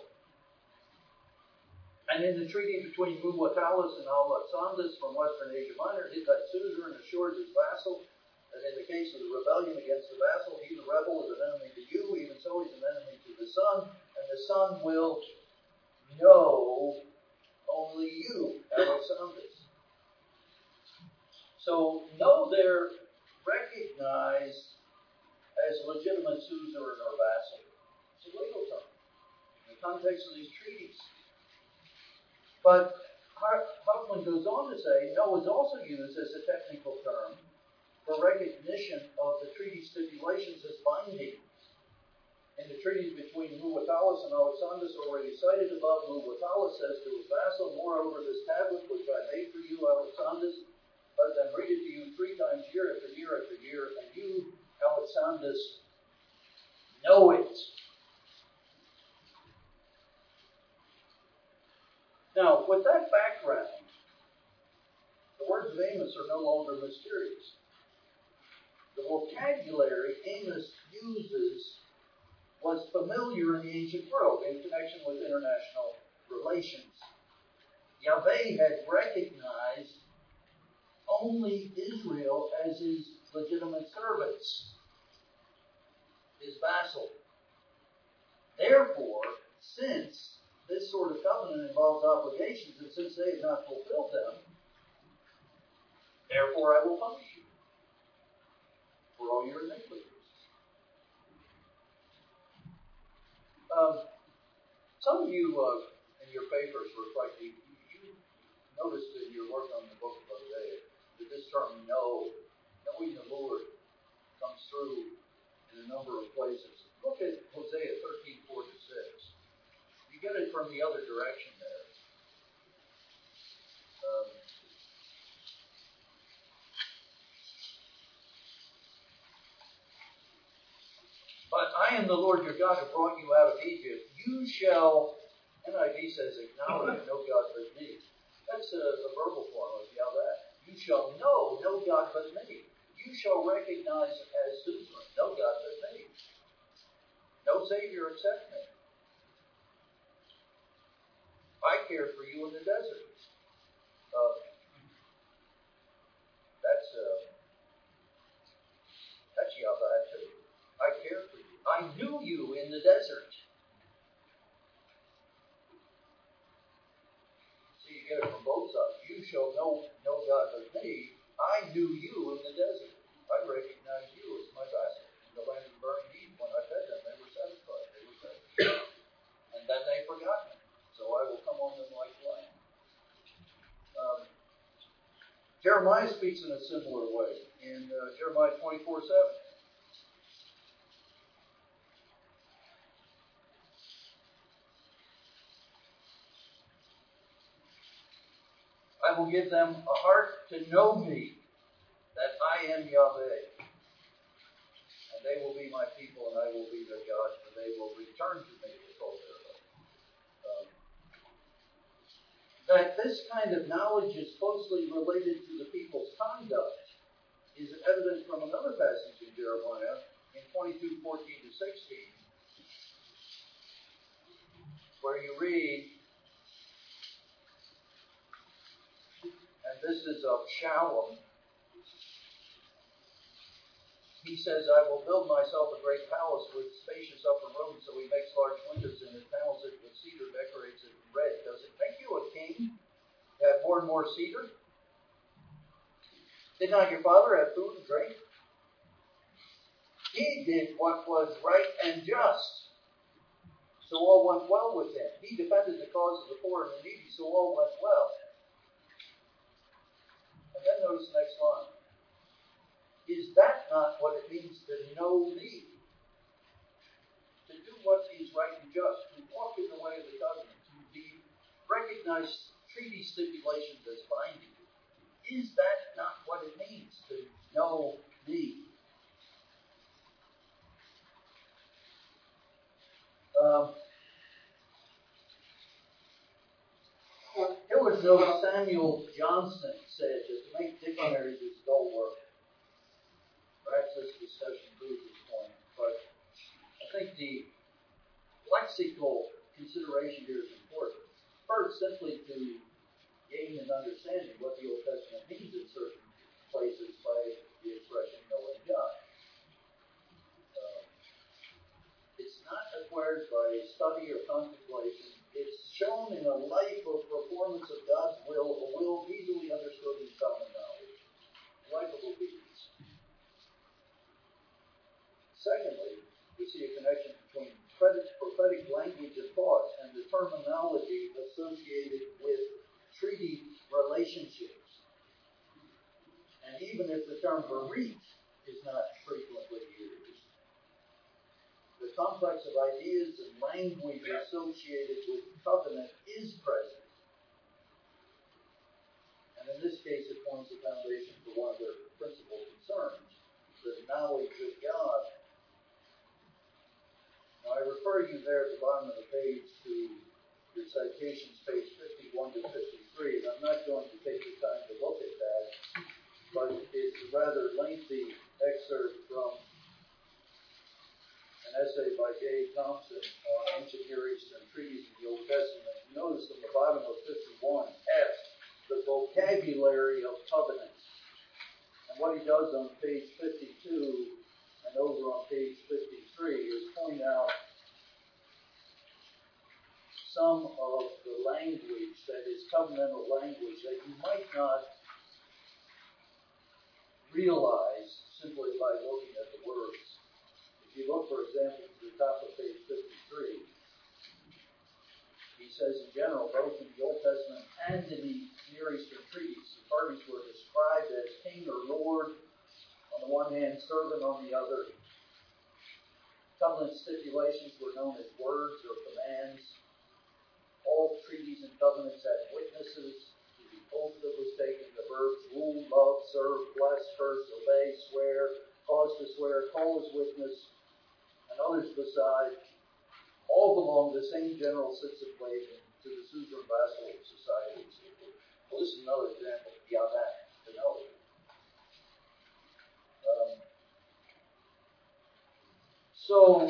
And in the treaty between Muwatalus and Alexandus from western Asia Minor, Hittite suzerain assured his vassal that in the case of the rebellion against the vassal, he, the rebel, is an enemy to you, even so he's an enemy to the son, and the son will know only you, Alexandus. So, know there recognized as legitimate suzerain or vassal. It's a legal term in the context of these treaties. But Huffman goes on to say, no is also used as a technical term for recognition of the treaty stipulations as binding. In the treaties between Muwatalus and Alexandus already cited above, Muwatalus says to his vassal, moreover, this tablet which I made for you, Alexandus, has been read it to you three times year after year after year, and you, Alexandus, know it. Now, with that background, the words of Amos are no longer mysterious. The vocabulary Amos uses was familiar in the ancient world in connection with international relations. Yahweh had recognized only Israel as his legitimate servants, his vassal. Therefore, since this sort of covenant involves obligations, and since they have not fulfilled them, therefore I will punish you for all your iniquities. Um, some of you uh, in your papers were quite deep. You noticed in your work on the book of Hosea that this term know, knowing the Lord, comes through in a number of places. Look at Hosea thirteen, four to six. You get it from the other direction there. Um, But I am the Lord your God who brought you out of Egypt. You shall, N I V says, acknowledge no God but me. That's a, the verbal form of Yahweh. You shall know no God but me. You shall recognize as Suzerain, no God but me. No Savior except me. I cared for you in the desert. Uh, that's uh, that's Yahweh too. I cared for you. I knew you in the desert. So you get it from both sides. You shall know no God but me. I knew you in the desert. I recognized you as my vassal. In the land of burning heat, when I fed them, they were satisfied. They were satisfied. And then they forgot me. So I will come on them like flame. Um, Jeremiah speaks in a similar way in uh, Jeremiah twenty-four seven. I will give them a heart to know me, that I am Yahweh. And they will be my people, and I will be their God, for they will return to me with all their heart. Um, that this kind of knowledge is closely related to the people's conduct is evident from another passage in Jeremiah, in twenty-two, fourteen to sixteen, where you read, and this is of Shallum. He says, I will build myself a great palace with spacious upper rooms, so he makes large windows in it, panels it with cedar, decorates it in red. Does it make you a king to have more and more cedar? Did not your father have food and drink? He did what was right and just, so all went well with him. He defended the cause of the poor and the needy, so all went well. And then notice the next line. Is that not what it means to know me? To do what is right and just, to walk in the way of the covenant, to be recognize treaty stipulations as binding. Is that not what it means to know me? Um, Here was no Samuel Johnson said that to make dictionaries is dull work. Perhaps this discussion proves this point, but I think the lexical consideration here is important. First, simply to gain an understanding what the Old Testament means in certain places by the expression knowing God. Uh, it's not acquired by study or contemplation. It's shown in a life of performance of God's will, a will easily understood in common knowledge. A life of obedience. Secondly, we see a connection between prophetic language and thought and the terminology terminology associated with treaty relationships. And even if the term bereaved is not frequently used, the complex of ideas and language associated with covenant is present. And in this case, it forms the foundation for one of their principal concerns, the knowledge of God. Now, I refer you there at the bottom of the page to your citations, page fifty-one to fifty-three, and I'm not going to take the time to look at that, but it's a rather lengthy excerpt from an essay by Dave Thompson on ancient Near Eastern treaties in the Old Testament. You notice at the bottom of fifty-one, F, the vocabulary of covenants. And what he does on page fifty-two and over on page fifty-three is point out some of the language that is covenantal language that you might not realize simply by looking at the words. If you look, for example, to the top of page fifty-three, he says in general, both in the Old Testament and in the Near Eastern treaties, the parties were described as king or lord on the one hand, servant on the other. Covenant stipulations were known as words or commands. All treaties and covenants had witnesses to the oath that was taken, the verbs rule, love, serve, bless, curse, obey, swear, cause to swear, call as witness, and others beside, all belong to the same general system waving to the suzerain vassal society. Well, this is another example beyond that to know. Um, so,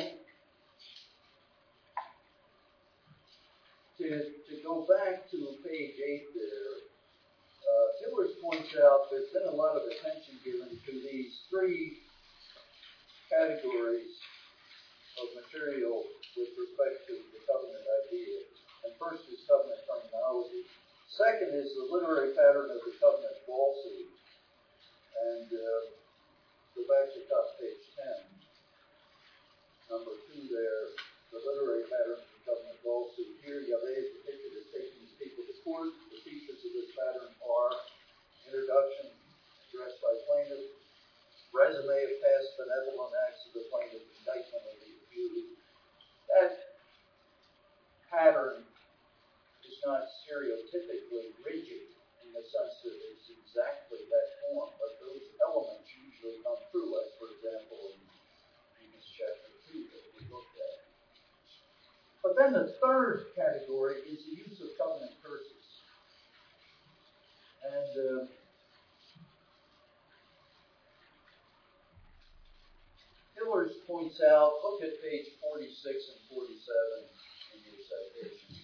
to, to go back to page eight there, uh, Hillers points out there's been a lot of attention given to these three categories of material with respect to the covenant idea. And first is covenant terminology. Second is the literary pattern of the covenant falsity. And uh, go back to top page ten. Number two there, the literary pattern of the covenant falsity. Here, Yahweh is depicted as taking his people to court. The features of this pattern are introduction, addressed by plaintiff, resume of past benevolent acts of the plaintiff, indictment of the accused. That pattern is not stereotypically rigid in the sense that it's exactly that form, but those elements usually come through, as for example in Amos chapter two that we looked at. But then the third category is the use of covenant curses. And uh, Hillers points out, look at page forty-six and forty-seven in your citation.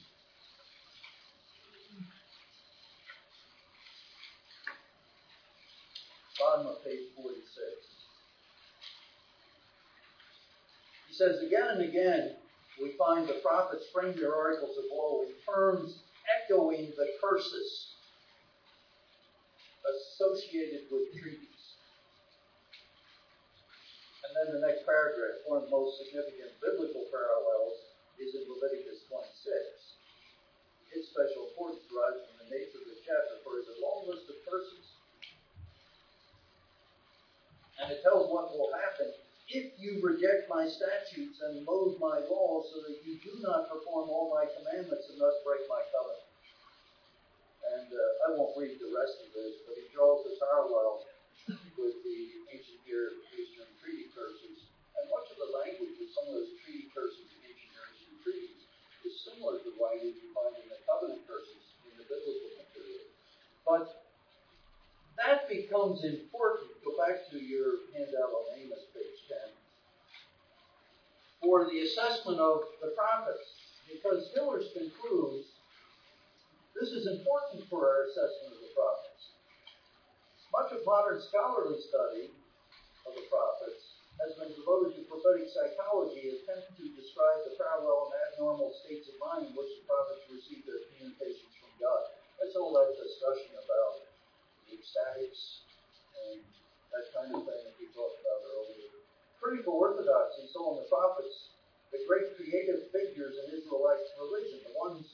Bottom of page forty-six. He says, again and again, we find the prophets frame their articles of woe in terms echoing the curses associated with treaties. And then the next paragraph, one of the most significant biblical parallels is in Leviticus twenty-six. Its special importance derives from the nature of the chapter, for it's a long list of curses. And it tells what will happen if you reject my statutes and loathe my laws, so that you do not perform all my commandments and thus break my covenant. And uh, I won't read the rest of this, but he draws a parallel with the ancient Near Eastern treaty curses. And much of the language of some of those treaty curses in ancient Near Eastern treaties is similar to the language you find in the covenant curses in the biblical material. But that becomes important. Go back to your handout on Amos, page ten. For the assessment of the prophets. Because Hillers concludes this is important for our assessment of the prophets. Much of modern scholarly study of the prophets has been devoted to prophetic psychology, attempting to describe the parallel and abnormal states of mind in which the prophets receive their communications from God. That's all that discussion about the ecstatics and that kind of thing that we talked about earlier. Critical orthodoxy saw in the prophets the great creative figures in Israelite religion, the ones who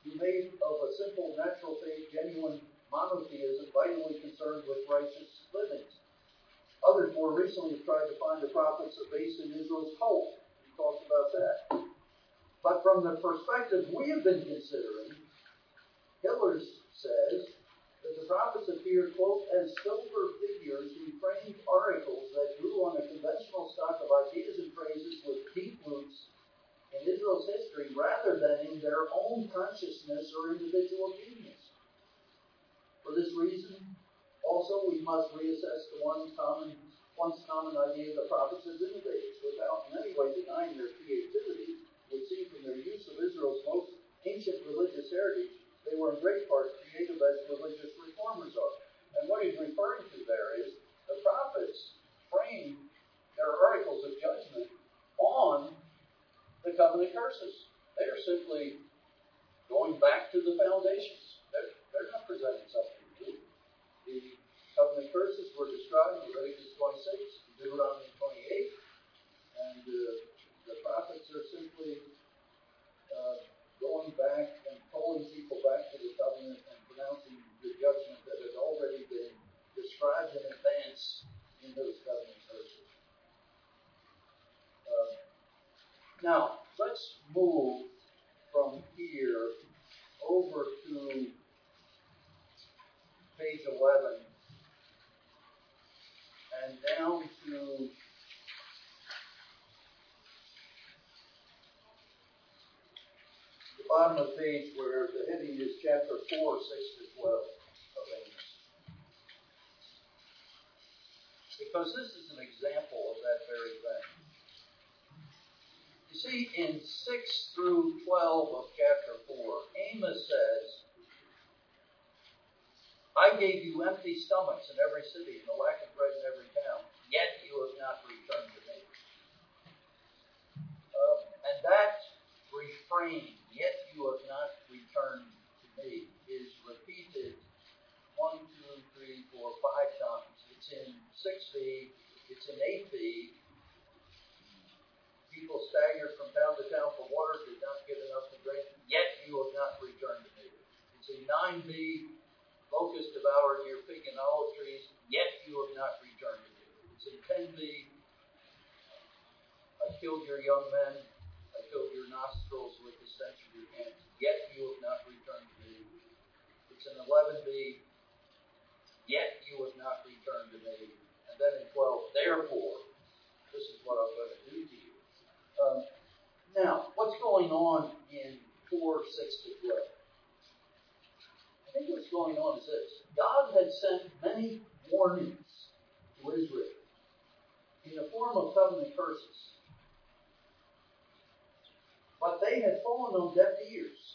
who made of a simple natural faith genuine monotheism vitally concerned with righteous living. Others more recently have tried to find the prophets a base in Israel's cult. We talked about that. But from the perspective we have been considering, Hillers says that the prophets appear, quote, as silver figures who framed articles that grew on a conventional stock of ideas and phrases with deep roots in Israel's history rather than in their own consciousness or individual genius. For this reason, also, we must reassess the one common, once common idea of the prophets as innovators without in any way denying their creativity. We see from their use of Israel's most ancient religious heritage, they were in great part creative as religious reformers are. And what he's referring to there is the prophets framed their articles of judgment on the covenant curses. They are simply going back to the foundations. They're, they're not presenting something new. The covenant curses were described in Leviticus twenty-six, Deuteronomy twenty-eight, and uh, the prophets are simply uh, going back and pulling people back to the covenant and pronouncing the judgment that had already been described in advance in those covenant curses. Uh, now, let's move from here over to page eleven and down to the bottom of the page where the heading is chapter four, six to twelve of Amos. Because this is an example of that very thing. You see, in six through twelve of chapter four, Amos says, I gave you empty stomachs in every city and a lack of bread in every town, yet you have not returned to me. Uh, and that refrain, yet you have not returned to me, is repeated one, two, three, four, five times. It's in six B, it's in eight B. People staggered from town to town for water, did not get enough to drink, yet you have not returned to me. It's in nine B. Locusts devoured your fig and olive trees, yet you have not returned to me. It's in ten B. I killed your young men. I filled your nostrils with the stench of your hands, yet you have not returned to me. It's in eleven B. Yet you have not returned to me. And then in twelve, therefore, this is what I'm going to do to you. Um, now, what's going on in four, six to twelve? I think what's going on is this. God had sent many warnings to Israel in the form of covenant curses. But they had fallen on deaf ears.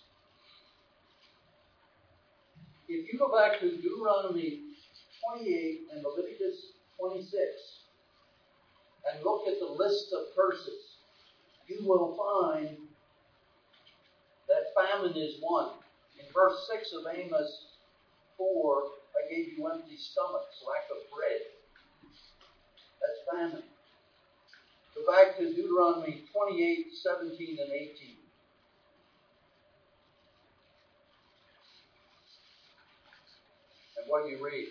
If you go back to Deuteronomy twenty-eight and Leviticus twenty-six and look at the list of curses, you will find that famine is one. In verse six of Amos four, I gave you empty stomachs, lack of bread. That's famine. Go back to Deuteronomy twenty-eight, seventeen, and eighteen. And what do you read?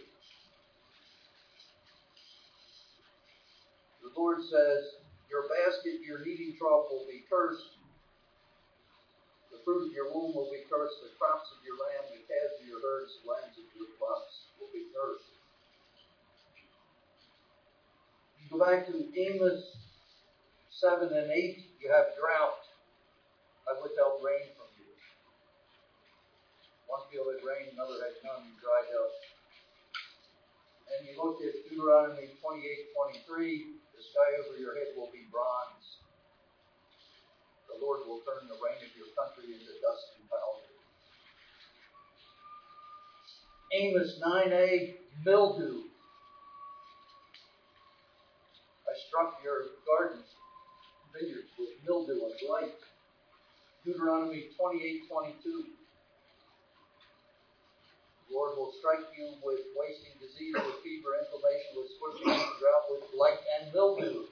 The Lord says, your basket, your kneading trough will be cursed. The fruit of your womb will be cursed. The crops of your land, the calves of your herds, the lambs of your flocks will be cursed. You go back to Amos seven and eight, you have drought. I withheld rain from you. One field had rain, another had none, and dried up. And you look at Deuteronomy twenty-eight, twenty-three, the sky over your head will be bronze. The Lord will turn the rain of your country into dust and powder. Amos nine A, mildew. I struck your gardens, vineyards with mildew and blight. Deuteronomy twenty-eight, twenty-two. The Lord will strike you with wasting disease, with fever, inflammation, with scorching and drought, with blight and mildew.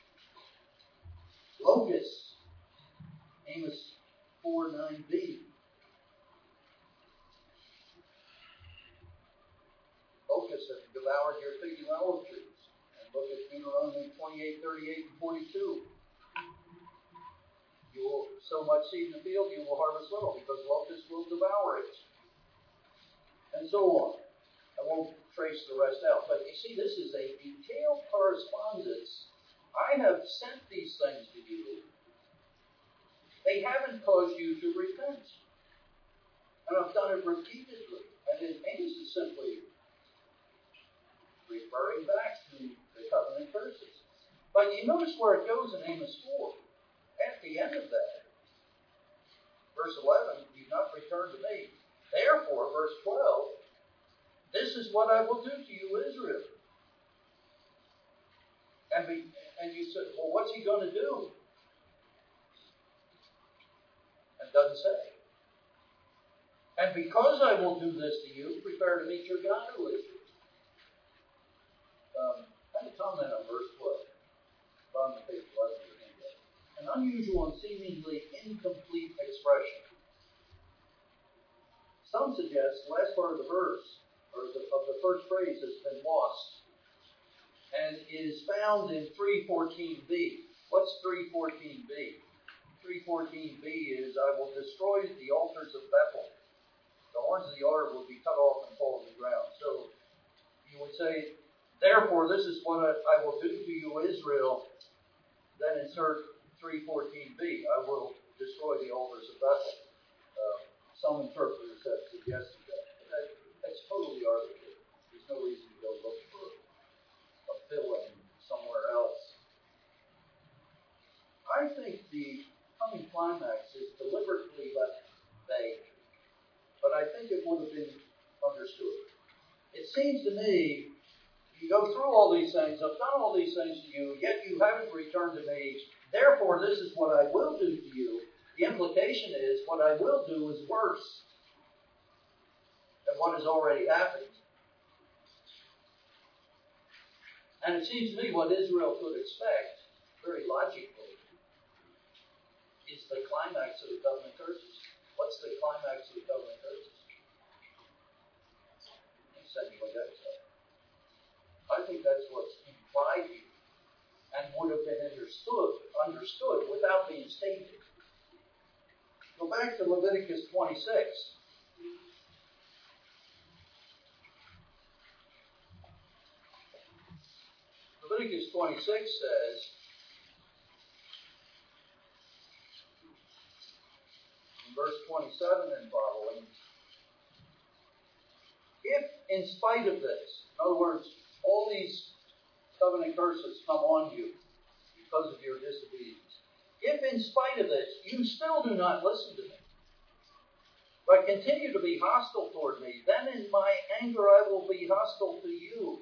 Locusts. Amos four, nine B. pagan olive trees. And look at Deuteronomy twenty-eight, thirty-eight, and forty-two. You will sow much seed in the field, you will harvest little, because locusts will devour it. And so on. I won't trace the rest out. But you see, this is a detailed correspondence. I have sent these things to you. They haven't caused you to repent. And I've done it repeatedly. And it aims is simply referring back to the covenant curses. But you notice where it goes in Amos four. At the end of that, verse eleven, you've not returned to me. Therefore, verse twelve, this is what I will do to you, Israel. And, be, and you said, well, what's he going to do? It doesn't say. And because I will do this to you, prepare to meet your God who is you. Um, I have a comment on verse twelve. On the page eleven of your handout. An unusual and seemingly incomplete expression. Some suggest the last part of the verse, or the, of the first phrase, has been lost, and is found in three fourteen b. What's three fourteen b? three fourteen b is, I will destroy the altars of Bethel. The horns of the altar will be cut off and fall to the ground. So you would say, therefore, this is what I, I will do to you, Israel. Then insert three fourteen b. I will destroy the altars of Bethel. Uh, some interpreters have suggested that. that. That's totally arbitrary. There's no reason to go look for a fill-in somewhere else. I think the coming climax is deliberately left vague. But I think it would have been understood. It seems to me, you go through all these things, I've done all these things to you, yet you haven't returned to me. Therefore, this is what I will do to you. The implication is, what I will do is worse than what has already happened. And it seems to me what Israel could expect, very logically, is the climax of the covenant curses. What's the climax of the covenant curses? Essentially, that's it. I think that's what's implied here, and would have been understood, understood without being stated. Go back to Leviticus twenty-six. Leviticus twenty-six says, in verse twenty-seven and following, if in spite of this, in other words, all these covenant curses come on you because of your disobedience, if in spite of this you still do not listen to me, but continue to be hostile toward me, then in my anger I will be hostile to you.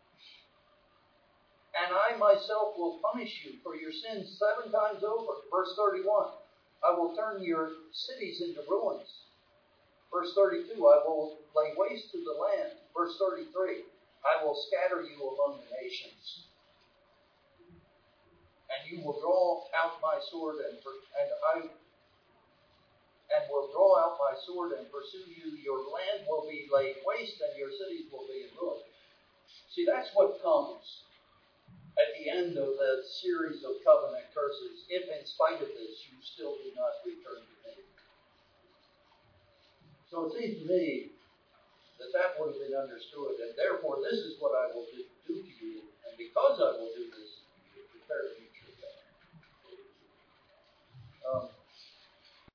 And I myself will punish you for your sins seven times over. Verse thirty-one, I will turn your cities into ruins. Verse thirty-two, I will lay waste to the land. Verse thirty-three, I will scatter you among the nations. And you will draw out my sword and, and I and will draw out my sword and pursue you. Your land will be laid waste and your cities will be in ruin. See, that's what comes at the end of the series of covenant curses, if in spite of this you still do not return to me. So it seems to me that that would have been understood, and therefore this is what I will do, do to